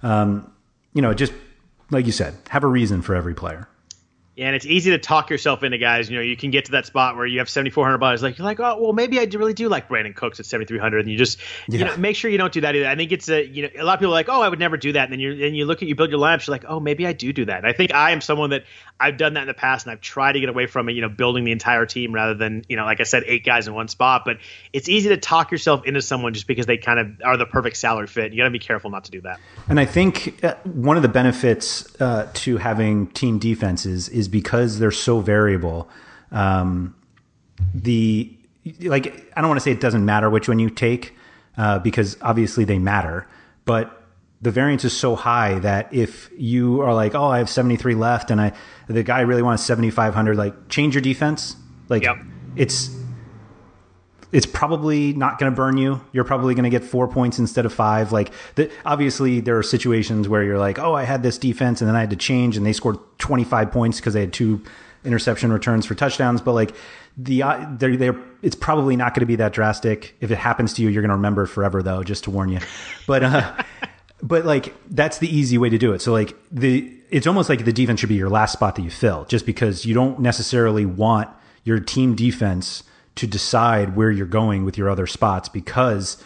just like you said, have a reason for every player. And it's easy to talk yourself into guys. You can get to that spot where you have $7,400. You're like, oh, well, maybe I really do like Brandon Cooks at $7,300. And you just, make sure you don't do that either. I think it's a lot of people are like, oh, I would never do that. And then you look at, you build your lineups, you're like, oh, maybe I do that. And I think I am someone that I've done that in the past, and I've tried to get away from it, building the entire team rather than, like I said, 8 guys in one spot. But it's easy to talk yourself into someone just because they kind of are the perfect salary fit. You got to be careful not to do that. And I think one of the benefits to having team defenses is because they're so variable. I don't want to say it doesn't matter which one you take, because obviously they matter, but the variance is so high that if you are like, oh, I have 73 left and the guy really wants 7,500, like, change your defense. Like, yep. It's probably not going to burn you. You're probably going to get 4 points instead of 5. Like, obviously there are situations where you're like, oh, I had this defense and then I had to change and they scored 25 points because they had 2 interception returns for touchdowns. But like it's probably not going to be that drastic. If it happens to you, you're going to remember it forever, though, just to warn you. But, but like, that's the easy way to do it. So like it's almost like the defense should be your last spot that you fill, just because you don't necessarily want your team defense to decide where you're going with your other spots, because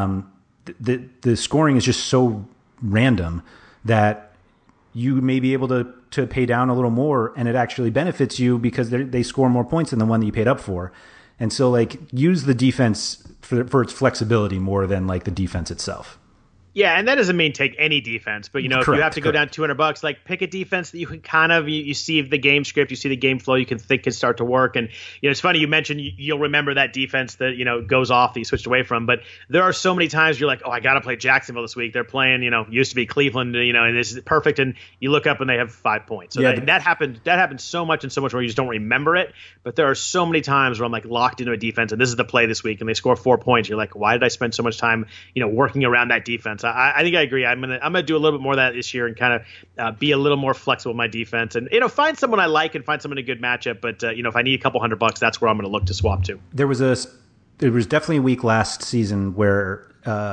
the scoring is just so random that you may be able to pay down a little more, and it actually benefits you because they score more points than the one that you paid up for. And so like, use the defense for its flexibility more than like the defense itself. Yeah, and that doesn't mean take any defense, but if you have to go down $200, like, pick a defense that you can kind of you see the game script, you see the game flow, you can think can start to work. And it's funny you mentioned you'll remember that defense that goes off that you switched away from, but there are so many times you're like, oh, I got to play Jacksonville this week. They're playing used to be Cleveland, and this is perfect, and you look up and they have 5 points. So that happened so much and so much where you just don't remember it. But there are so many times where I'm like locked into a defense, and this is the play this week, and they score 4 points. You're like, why did I spend so much time working around that defense? I think I agree. I'm gonna do a little bit more of that this year and kind of be a little more flexible with my defense, and find someone I like and find someone in a good matchup. But if I need a couple $100, that's where I'm going to look to swap to. There was definitely a week last season where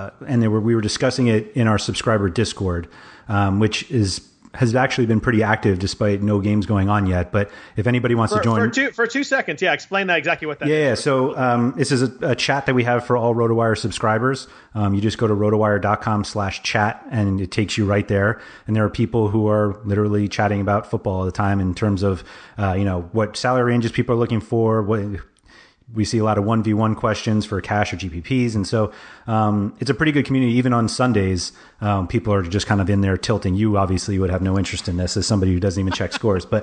we were discussing it in our subscriber Discord, which has actually been pretty active despite no games going on yet. But if anybody wants to join for 2 seconds, explain that exactly what that is. Yeah. So this is a chat that we have for all RotoWire subscribers. You just go to rotowire.com/chat and it takes you right there. And there are people who are literally chatting about football all the time in terms of, what salary ranges people are looking for, we see a lot of 1v1 questions for cash or GPPs. And so it's a pretty good community. Even on Sundays, people are just kind of in there tilting. You obviously would have no interest in this as somebody who doesn't even check scores. But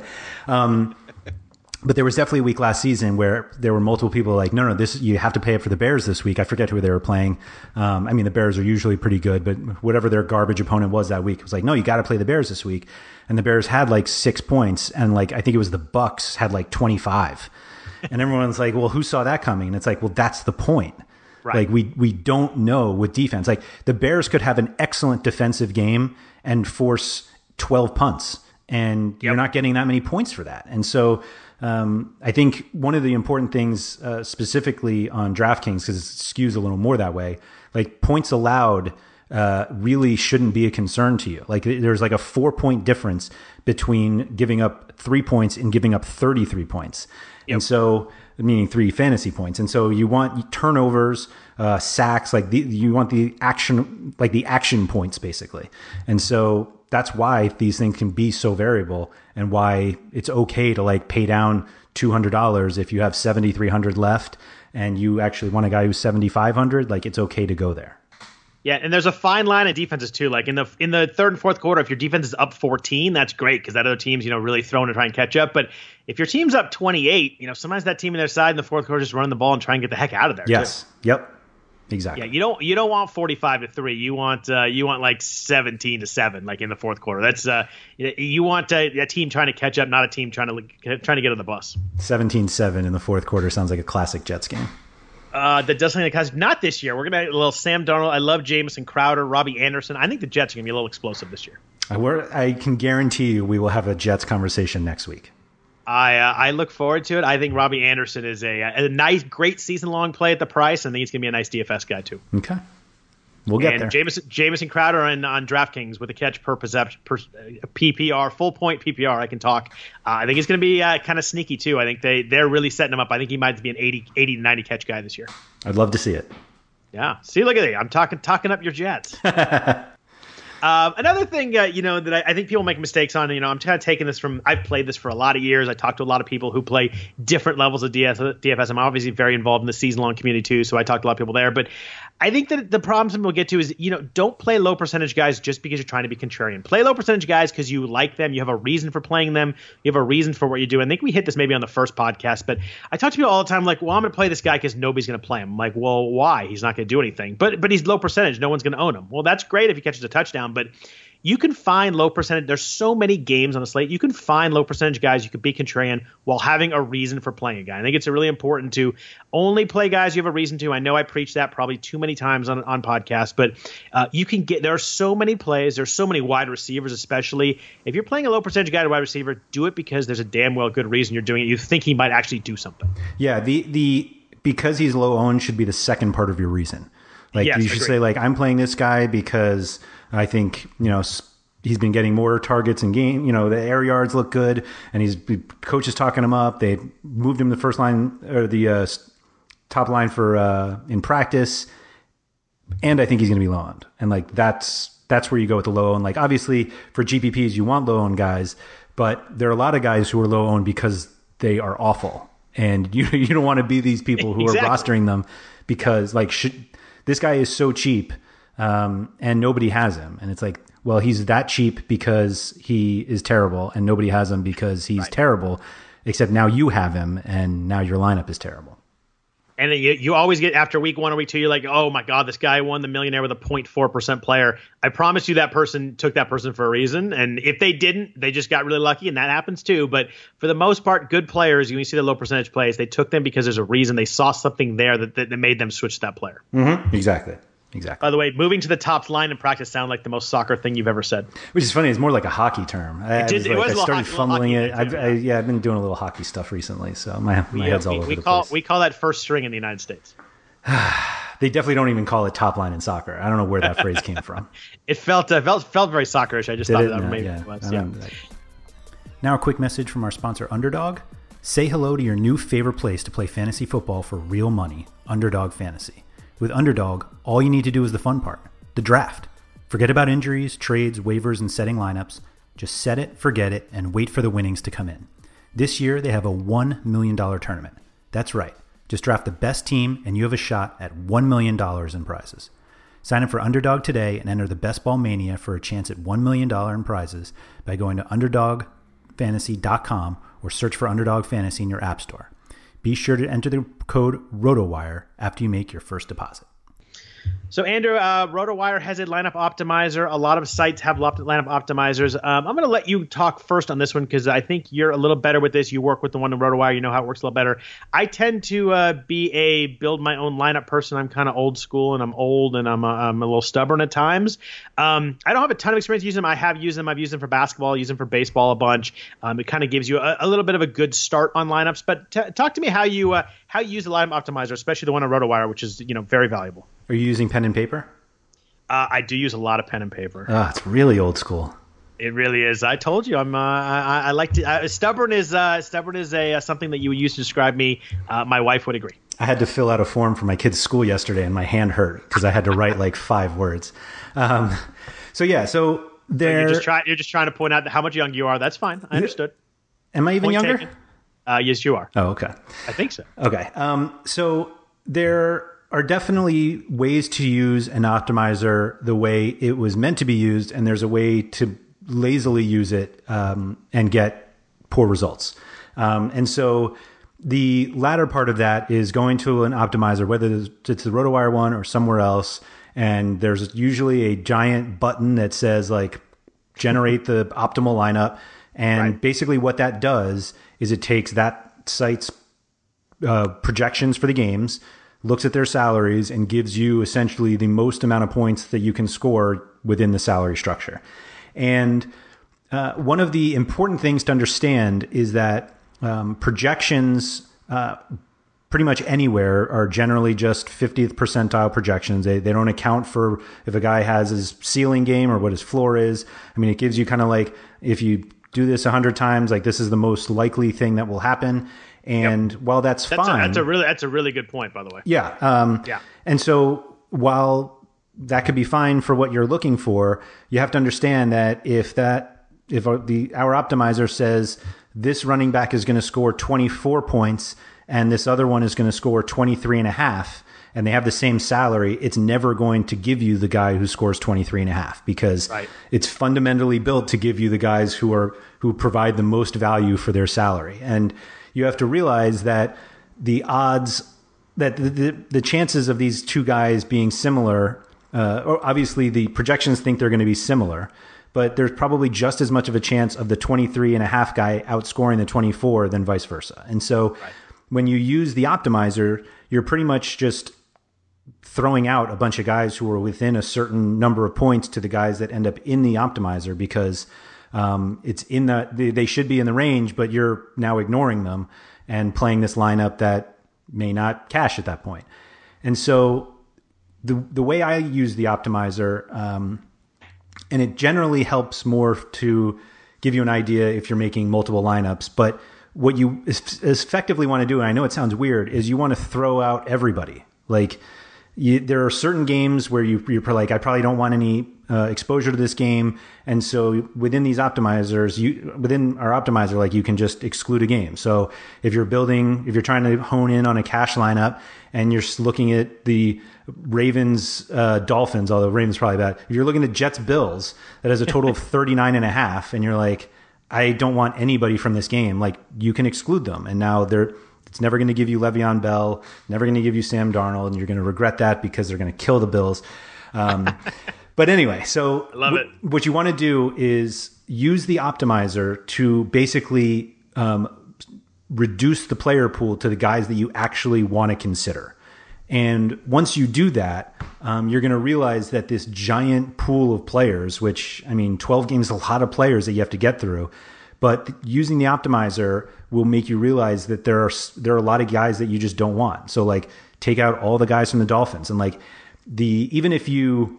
there was definitely a week last season where there were multiple people like, no, you have to pay up for the Bears this week. I forget who they were playing. The Bears are usually pretty good, but whatever their garbage opponent was that week, it was like, no, you got to play the Bears this week. And the Bears had like 6 points. And like, I think it was the Bucks had like 25. And everyone's like, well, who saw that coming? And it's like, well, that's the point. Right. Like, we don't know with defense. Like, the Bears could have an excellent defensive game and force 12 punts. and you're not getting that many points for that. And so I think one of the important things specifically on DraftKings, because it skews a little more that way, like points allowed really shouldn't be a concern to you. Like there's like a 4-point difference between giving up 3 points and giving up 33 points. Yep. And so, meaning 3 fantasy points. And so you want turnovers, sacks, you want the action points basically. And so that's why these things can be so variable, and why it's okay to like pay down $200 if you have 7,300 left and you actually want a guy who's 7,500. Like it's okay to go there. Yeah, and there's a fine line of defenses too. Like in the third and fourth quarter, if your defense is up 14, that's great because that other team's really throwing to try and catch up. But if your team's up 28, sometimes that team in their side in the fourth quarter just running the ball and try and get the heck out of there. Yes. Too. Yep. Exactly. Yeah, you don't want 45-3. You want like 17-7, like in the fourth quarter. That's you want a team trying to catch up, not a team trying to get on the bus. 17-7 in the fourth quarter sounds like a classic Jets game. That does something like not this year. We're gonna have a little Sam Darnold. I love Jamison Crowder, Robbie Anderson. I think the Jets are gonna be a little explosive this year. I can guarantee you we will have a Jets conversation next week. I look forward to it. I think Robbie Anderson is a nice, great season-long play at the price. I think he's going to be a nice DFS guy, too. Okay. We'll get there. Jamison Crowder on DraftKings with a catch per PPR, full point PPR, I can talk. I think he's going to be kind of sneaky, too. I think they're really setting him up. I think he might be an 80 to 90 catch guy this year. I'd love to see it. Yeah. See, look at it. I'm talking up your Jets. Another thing, that I think people make mistakes on, I'm kind of taking this from, I've played this for a lot of years. I talked to a lot of people who play different levels of DFS. I'm obviously very involved in the season-long community too, so I talked to a lot of people there. But I think that the problem some people get to is, don't play low percentage guys just because you're trying to be contrarian. Play low percentage guys because you like them. You have a reason for playing them. You have a reason for what you do. I think we hit this maybe on the first podcast, but I talk to people all the time like, well, I'm going to play this guy because nobody's going to play him. I'm like, well, why? He's not going to do anything. But he's low percentage. No one's going to own him. Well, that's great if he catches a touchdown, but you can find low percentage. There's so many games on the slate. You can find low percentage guys you could be contrarian while having a reason for playing a guy. I think it's really important to only play guys you have a reason to. I know I preach that probably too many times on podcasts, but you can get, there are so many plays. There's so many wide receivers, especially if you're playing a low percentage guy to wide receiver, do it because there's a damn well good reason you're doing it. You think he might actually do something. Yeah. Because he's low owned should be the second part of your reason. Like yes, you should say like, I'm playing this guy because I think, he's been getting more targets in game. The air yards look good, and coach is talking him up. They moved him to the first line or the top line for in practice, and I think he's going to be low owned. And like that's where you go with the low owned. Like obviously for GPPs, you want low owned guys, but there are a lot of guys who are low owned because they are awful, and you don't want to be these people who exactly. are rostering them because this guy is so cheap. And nobody has him. And it's like, well, he's that cheap because he is terrible, and nobody has him because he's right. terrible, except now you have him, and now your lineup is terrible. And you always get, after week 1 or week 2, you're like, oh my God, this guy won the millionaire with a 0.4% player. I promise you that person took that person for a reason. And if they didn't, they just got really lucky, and that happens too. But for the most part, good players, when you see the low percentage plays, they took them because there's a reason. They saw something there that made them switch to that player. Mm-hmm. Exactly. By the way, moving to the top line in practice sounded like the most soccer thing you've ever said. Which is funny. It's more like a hockey term. I started fumbling it. I've been doing a little hockey stuff recently, so my head's all over the place. We call that first string in the United States. They definitely don't even call it top line in soccer. I don't know where that phrase came from. It felt very soccerish. I just thought that maybe it was. Yeah. Now a quick message from our sponsor, Underdog. Say hello to your new favorite place to play fantasy football for real money, Underdog Fantasy. With Underdog, all you need to do is the fun part, the draft. Forget about injuries, trades, waivers, and setting lineups. Just set it, forget it, and wait for the winnings to come in. This year, they have a $1 million tournament. That's right. Just draft the best team, and you have a shot at $1 million in prizes. Sign up for Underdog today and enter the Best Ball Mania for a chance at $1 million in prizes by going to UnderdogFantasy.com or search for Underdog Fantasy in your app store. Be sure to enter the code ROTOWIRE after you make your first deposit. So, Andrew, RotoWire has a lineup optimizer. A lot of sites have lineup optimizers. I'm going to let you talk first on this one because I think you're a little better with this. You work with the one in RotoWire. You know how it works a little better. I tend to be a build my own lineup person. I'm kind of old school, and I'm old, and I'm a little stubborn at times. I don't have a ton of experience using them. I have used them. I've used them for basketball, used them for baseball a bunch. It kind of gives you a little bit of a good start on lineups. But talk to me how you use the lineup optimizer, especially the one on RotoWire, which is very valuable. Are you using pen and paper? I do use a lot of pen and paper. It's really old school. It really is. I told you, I like to. Stubborn is something that you would use to describe me. My wife would agree. I had to fill out a form for my kid's school yesterday, and my hand hurt because I had to write like 5 words. So you're just trying to point out how much younger you are. That's fine. I understood. Am I even younger? Taken. Yes, you are. Oh, okay. I think so. Okay. So there are definitely ways to use an optimizer the way it was meant to be used, and there's a way to lazily use it and get poor results. And so the latter part of that is going to an optimizer, whether it's the RotoWire one or somewhere else, and there's usually a giant button that says like generate the optimal lineup. And basically what that does is it takes that site's projections for the games, looks at their salaries, and gives you essentially the most amount of points that you can score within the salary structure. And one of the important things to understand is that projections pretty much anywhere are generally just 50th percentile projections. They don't account for if a guy has his ceiling game or what his floor is. I mean, it gives you kind of like, if you do this 100 times, like this is the most likely thing that will happen. And while that's fine, that's a really good point, by the way. Yeah. And so while that could be fine for what you're looking for, you have to understand that if our optimizer says this running back is going to score 24 points and this other one is going to score 23.5, and they have the same salary, it's never going to give you the guy who scores 23.5 because it's fundamentally built to give you the guys who provide the most value for their salary. And you have to realize that the odds that the chances of these two guys being similar, obviously the projections think they're going to be similar, but there's probably just as much of a chance of the 23.5 guy outscoring the 24 than vice versa. And so when you use the optimizer, you're pretty much just throwing out a bunch of guys who are within a certain number of points to the guys that end up in the optimizer because it's in they should be in the range, but you're now ignoring them and playing this lineup that may not cash at that point. And so the way I use the optimizer, and it generally helps more to give you an idea if you're making multiple lineups, but what you effectively want to do, and I know it sounds weird, is you want to throw out everybody. Like there are certain games where you're like, I probably don't want any exposure to this game. And so within these optimizers, within our optimizer, like you can just exclude a game. So if you're trying to hone in on a cash lineup and you're looking at the Ravens, Dolphins, although Ravens probably bad. If you're looking at Jets, Bills, that has a total of 39.5, and you're like, I don't want anybody from this game. Like you can exclude them. And now it's never going to give you Le'Veon Bell, never going to give you Sam Darnold, and you're going to regret that because they're going to kill the Bills. But anyway, so I love it. What you want to do is use the optimizer to basically reduce the player pool to the guys that you actually want to consider. And once you do that, you're going to realize that this giant pool of players, which, I mean, 12 games is a lot of players that you have to get through, but using the optimizer will make you realize that there are a lot of guys that you just don't want. So like take out all the guys from the Dolphins, and like even if you're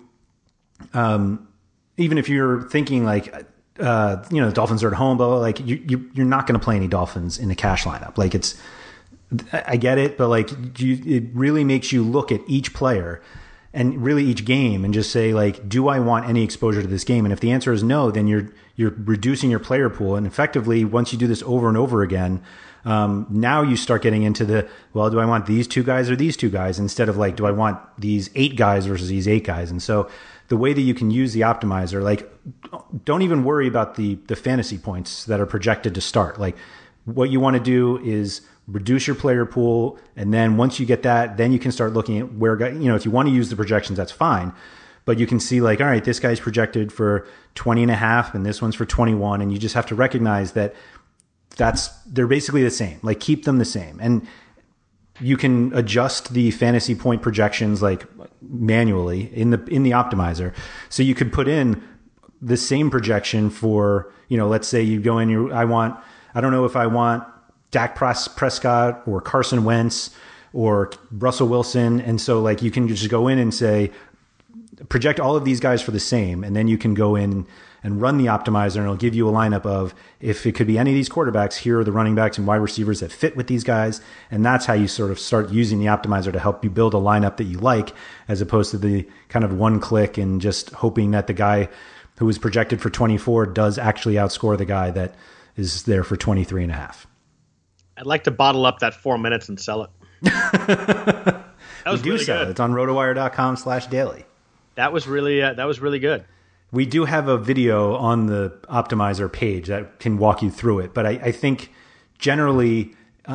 thinking like, the Dolphins are at home, blah, blah, like you're not going to play any Dolphins in the cash lineup. Like I get it, but like it really makes you look at each player and really each game and just say like, do I want any exposure to this game? And if the answer is no, then you're reducing your player pool. And effectively, once you do this over and over again, now you start getting into do I want these two guys or these two guys, instead of like, do I want these 8 guys versus these 8 guys? And so the way that you can use the optimizer, like don't even worry about the fantasy points that are projected to start. Like what you want to do is reduce your player pool. And then once you get that, then you can start looking at where, if you want to use the projections, that's fine. But you can see like, all right, this guy's projected for 20 and a half and this one's for 21. And you just have to recognize that they're basically the same. Like keep them the same. And you can adjust the fantasy point projections like manually in the optimizer. So you could put in the same projection for, let's say you go in, I don't know if I want Dak Prescott or Carson Wentz or Russell Wilson. And so like you can just go in and say, project all of these guys for the same. And then you can go in and run the optimizer and it'll give you a lineup of, if it could be any of these quarterbacks, here are the running backs and wide receivers that fit with these guys. And that's how you sort of start using the optimizer to help you build a lineup that you like, as opposed to the kind of one click and just hoping that the guy who was projected for 24 does actually outscore the guy that is there for 23 and a half. I'd like to bottle up that 4 minutes and sell it. That was really good. It's on rotowire.com/daily. That was really good. We do have a video on the optimizer page that can walk you through it. But I think generally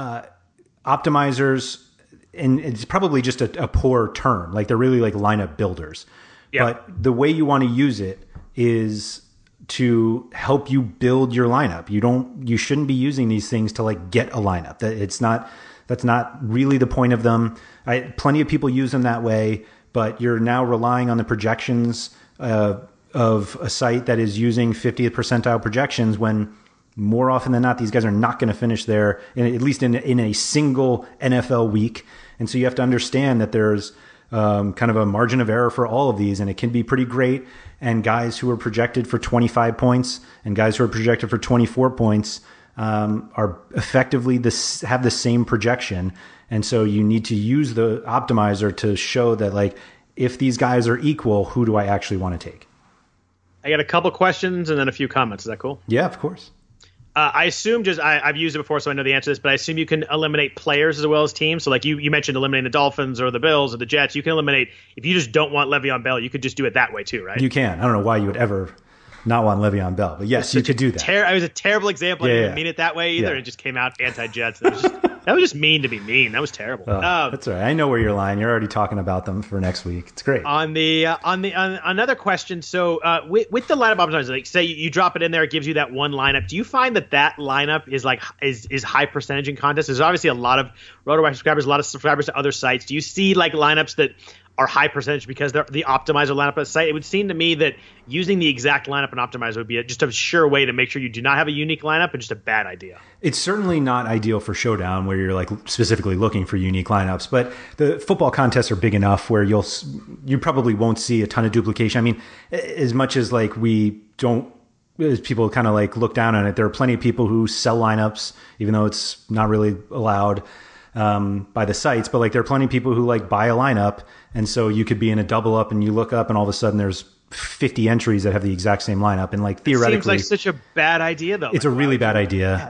optimizers, and it's probably just a poor term, like they're really like lineup builders. Yeah. But the way you want to use it is to help you build your lineup. You shouldn't be using these things to like get a lineup. That's not really the point of them. Plenty of people use them that way, but you're now relying on the projections of a site that is using 50th percentile projections, when more often than not, these guys are not going to finish there, at least in a single NFL week. And so you have to understand that there's kind of a margin of error for all of these, and it can be pretty great. And guys who are projected for 25 points and guys who are projected for 24 points are effectively have the same projection. And so you need to use the optimizer to show that, like, if these guys are equal, who do I actually want to take? I got a couple questions and then a few comments. Is that cool? Yeah, of course. I assume I've used it before, so I know the answer to this, but I assume you can eliminate players as well as teams. So like you mentioned eliminating the Dolphins or the Bills or the Jets. You can eliminate, if you just don't want Le'Veon Bell, you could just do it that way too, right? You can. I don't know why you would ever not want Le'Veon Bell, but yes, you could do that. It was a terrible example. I didn't mean it that way either. Yeah. It just came out anti-Jets. That was just mean to be mean. That was terrible. That's all right. I know where you're lying. You're already talking about them for next week. It's great. On another question. So with the lineup optimizer, like say you drop it in there, it gives you that one lineup. Do you find that lineup is high percentage in contests? There's obviously a lot of RotoWire subscribers, a lot of subscribers to other sites. Do you see like lineups that are high percentage because they're the optimizer lineup of the site? It would seem to me that using the exact lineup in optimizer would be just a sure way to make sure you do not have a unique lineup, and just a bad idea. It's certainly not ideal for Showdown, where you're like specifically looking for unique lineups, but the football contests are big enough where you probably won't see a ton of duplication. I mean, as much as like as people kind of like look down on it, there are plenty of people who sell lineups, even though it's not really allowed by the sites, but like there are plenty of people who like buy a lineup. And so you could be in a double up and you look up and all of a sudden there's 50 entries that have the exact same lineup. And like theoretically, it seems like such a bad idea though. It's a really bad idea.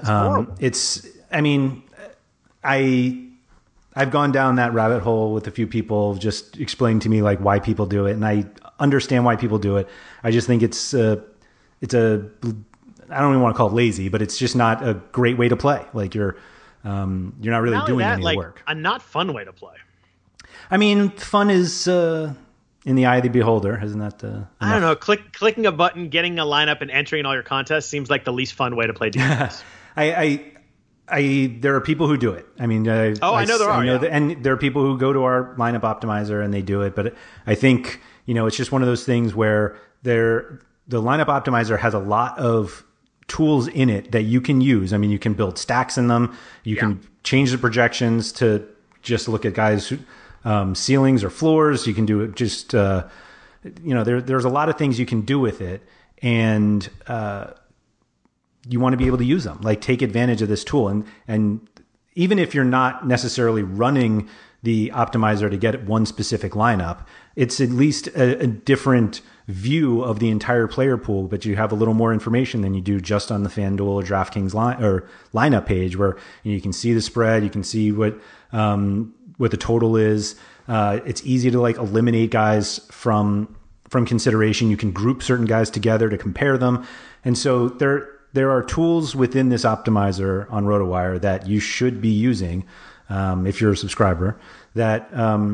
Yeah, I've gone down that rabbit hole with a few people just explaining to me like why people do it. And I understand why people do it. I just think it's I don't even want to call it lazy, but it's just not a great way to play. Like you're not really doing any work. A not fun way to play. I mean, fun is in the eye of the beholder, isn't that? I don't know. Clicking a button, getting a lineup, and entering all your contests seems like the least fun way to play defense. There are people who do it. I mean, I know there are. And there are people who go to our lineup optimizer and they do it. But I think it's just one of those things where the lineup optimizer has a lot of tools in it that you can use. I mean, you can build stacks in them. You can change the projections to just look at guys' ceilings or floors. You can do it just, there's a lot of things you can do with it. And you want to be able to use them, like take advantage of this tool. And even if you're not necessarily running the optimizer to get one specific lineup, it's at least a different view of the entire player pool, but you have a little more information than you do just on the FanDuel or DraftKings lineup page, where you can see the spread, you can see what the total is. It's easy to like eliminate guys from consideration. You can group certain guys together to compare them, and so are tools within this optimizer on RotoWire that you should be using if you're a subscriber that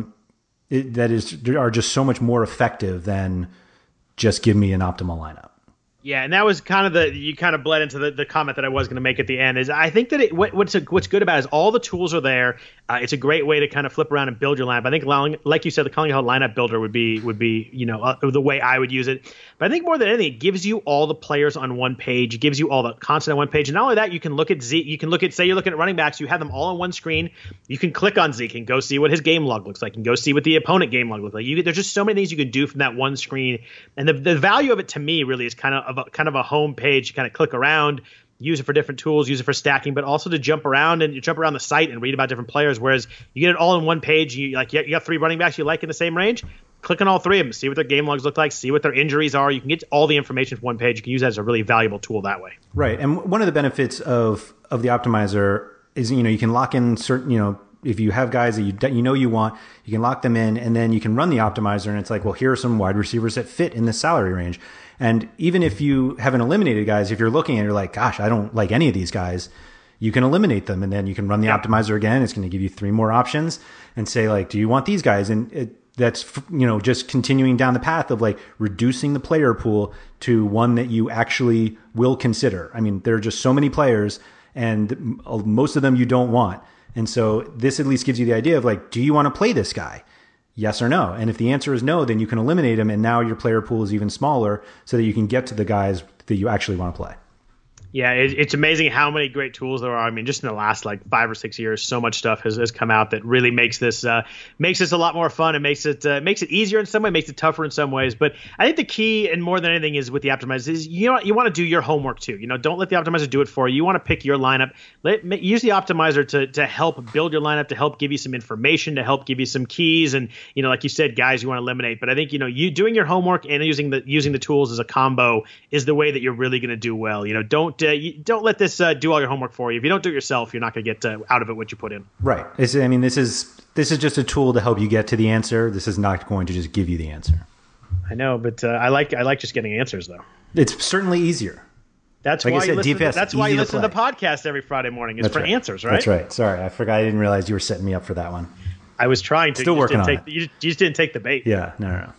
are just so much more effective than just give me an optimal lineup. Yeah, and that was kind of you kind of bled into the comment that I was going to make at the end. Is I think that what's good about it is all the tools are there. It's a great way to kind of flip around and build your lineup. I think, like you said, the Calling All lineup builder would be the way I would use it. But I think more than anything, it gives you all the players on one page. It gives you all the content on one page. And not only that, you can look at Zeke. You can look at, say you're looking at running backs. You have them all on one screen. You can click on Zeke and go see what his game log looks like and go see what the opponent game log looks like. There's just so many things you can do from that one screen. And the value of it to me really is kind of a home page to kind of click around, use it for different tools, use it for stacking, but also to jump around the site and read about different players. Whereas you get it all in one page. You got 3 running backs you like in the same range. Click on all 3 of them, see what their game logs look like, see what their injuries are. You can get all the information from one page. You can use that as a really valuable tool that way. Right. And one of the benefits of the optimizer is, you can lock in certain, if you have guys that you want, you can lock them in, and then you can run the optimizer, and it's like, well, here are some wide receivers that fit in this salary range. And even if you haven't eliminated guys, if you're looking and you're like, gosh, I don't like any of these guys, you can eliminate them, and then you can run the optimizer again. It's going to give you 3 more options and say, like, do you want these guys? And that's, just continuing down the path of like reducing the player pool to one that you actually will consider. I mean, there are just so many players, and most of them you don't want. And so this at least gives you the idea of like, do you want to play this guy? Yes or no? And if the answer is no, then you can eliminate him, and now your player pool is even smaller so that you can get to the guys that you actually want to play. Yeah, it's amazing how many great tools there are. I mean, just in the last 5 or 6 years, so much stuff has come out that really makes this a lot more fun. It makes it easier in some way, makes it tougher in some ways. But I think the key, and more than anything, is with the optimizer is you want to do your homework too. Don't let the optimizer do it for you. You want to pick your lineup. Use the optimizer to help build your lineup, to help give you some information, to help give you some keys, and like you said, guys you want to eliminate. But I think you doing your homework and using the tools as a combo is the way that you're really going to do well. Don't let this do all your homework for you. If you don't do it yourself, you're not going to get out of it what you put in. Right. This is just a tool to help you get to the answer. This is not going to just give you the answer. I know, but I like just getting answers though. It's certainly easier. That's why you listen to the podcast every Friday morning. It's for answers, right? That's right. Sorry, I forgot. I didn't realize you were setting me up for that one. I was trying to. Still working on it. You just didn't take the bait. Yeah. No.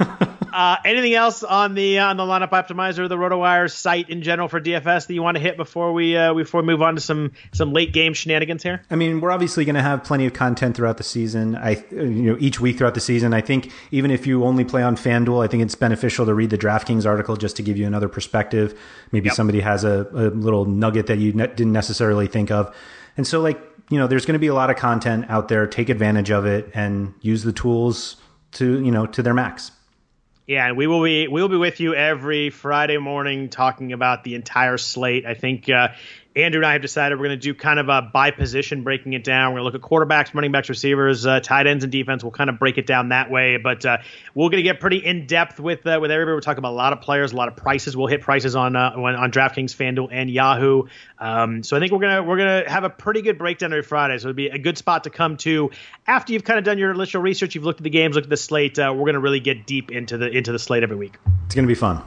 Anything else on the lineup optimizer, the RotoWire site in general for DFS that you want to hit before we move on to some late game shenanigans here? I mean, we're obviously going to have plenty of content throughout the season. Each week throughout the season. I think even if you only play on FanDuel, I think it's beneficial to read the DraftKings article just to give you another perspective. Maybe somebody has a little nugget that you didn't necessarily think of, and so there's going to be a lot of content out there. Take advantage of it and use the tools to their max. Yeah, and we will be with you every Friday morning talking about the entire slate. I think Andrew and I have decided we're going to do kind of a by position, breaking it down. We're going to look at quarterbacks, running backs, receivers, tight ends, and defense. We'll kind of break it down that way. But we're going to get pretty in depth with everybody. We're talking about a lot of players, a lot of prices. We'll hit prices on DraftKings, FanDuel, and Yahoo. So I think we're gonna have a pretty good breakdown every Friday. So it'd be a good spot to come to after you've kind of done your initial research. You've looked at the games, looked at the slate. We're going to really get deep into the slate every week. It's going to be fun.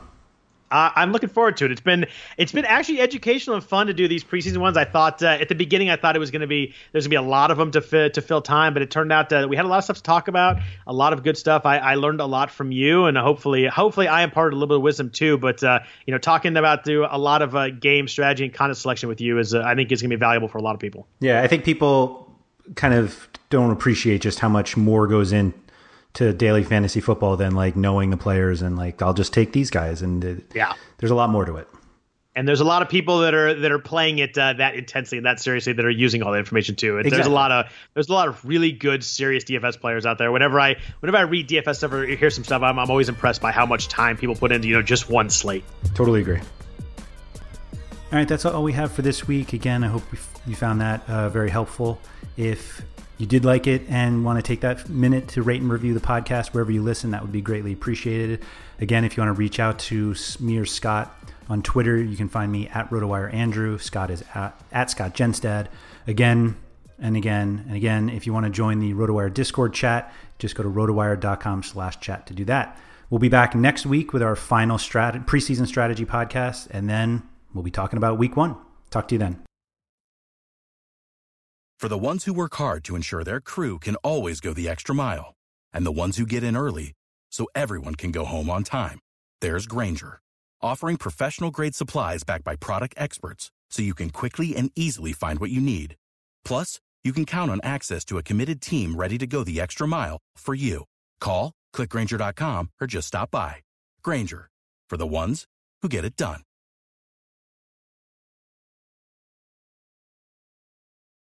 I'm looking forward to it. It's been actually educational and fun to do these preseason ones. I thought at the beginning it was going to be there's going to be a lot of them to fill time, but it turned out that we had a lot of stuff to talk about, a lot of good stuff. I learned a lot from you, and hopefully I imparted a little bit of wisdom too. But talking about a lot of game strategy and content selection with you I think is going to be valuable for a lot of people. Yeah, I think people kind of don't appreciate just how much more goes in to daily fantasy football than knowing the players and I'll just take these guys, and there's a lot more to it. And there's a lot of people that are playing it that intensely and that seriously that are using all the information too. Exactly. There's a lot of really good serious DFS players out there. Whenever I read DFS stuff or hear some stuff, I'm always impressed by how much time people put into just one slate. Totally agree. All right, that's all we have for this week. Again, I hope you found that very helpful. If you did like it and want to take that minute to rate and review the podcast wherever you listen, that would be greatly appreciated. Again, if you want to reach out to me or Scott on Twitter, you can find me at RotoWireAndrew. Scott is at Scott Genstad. Again and again and again, if you want to join the RotoWire Discord chat, just go to rotowire.com/chat to do that. We'll be back next week with our final preseason strategy podcast, and then We'll be talking about week 1. Talk to you then. For the ones who work hard to ensure their crew can always go the extra mile, and the ones who get in early so everyone can go home on time, there's Grainger, offering professional-grade supplies backed by product experts so you can quickly and easily find what you need. Plus, you can count on access to a committed team ready to go the extra mile for you. Call, click Grainger.com, or just stop by. Grainger, for the ones who get it done.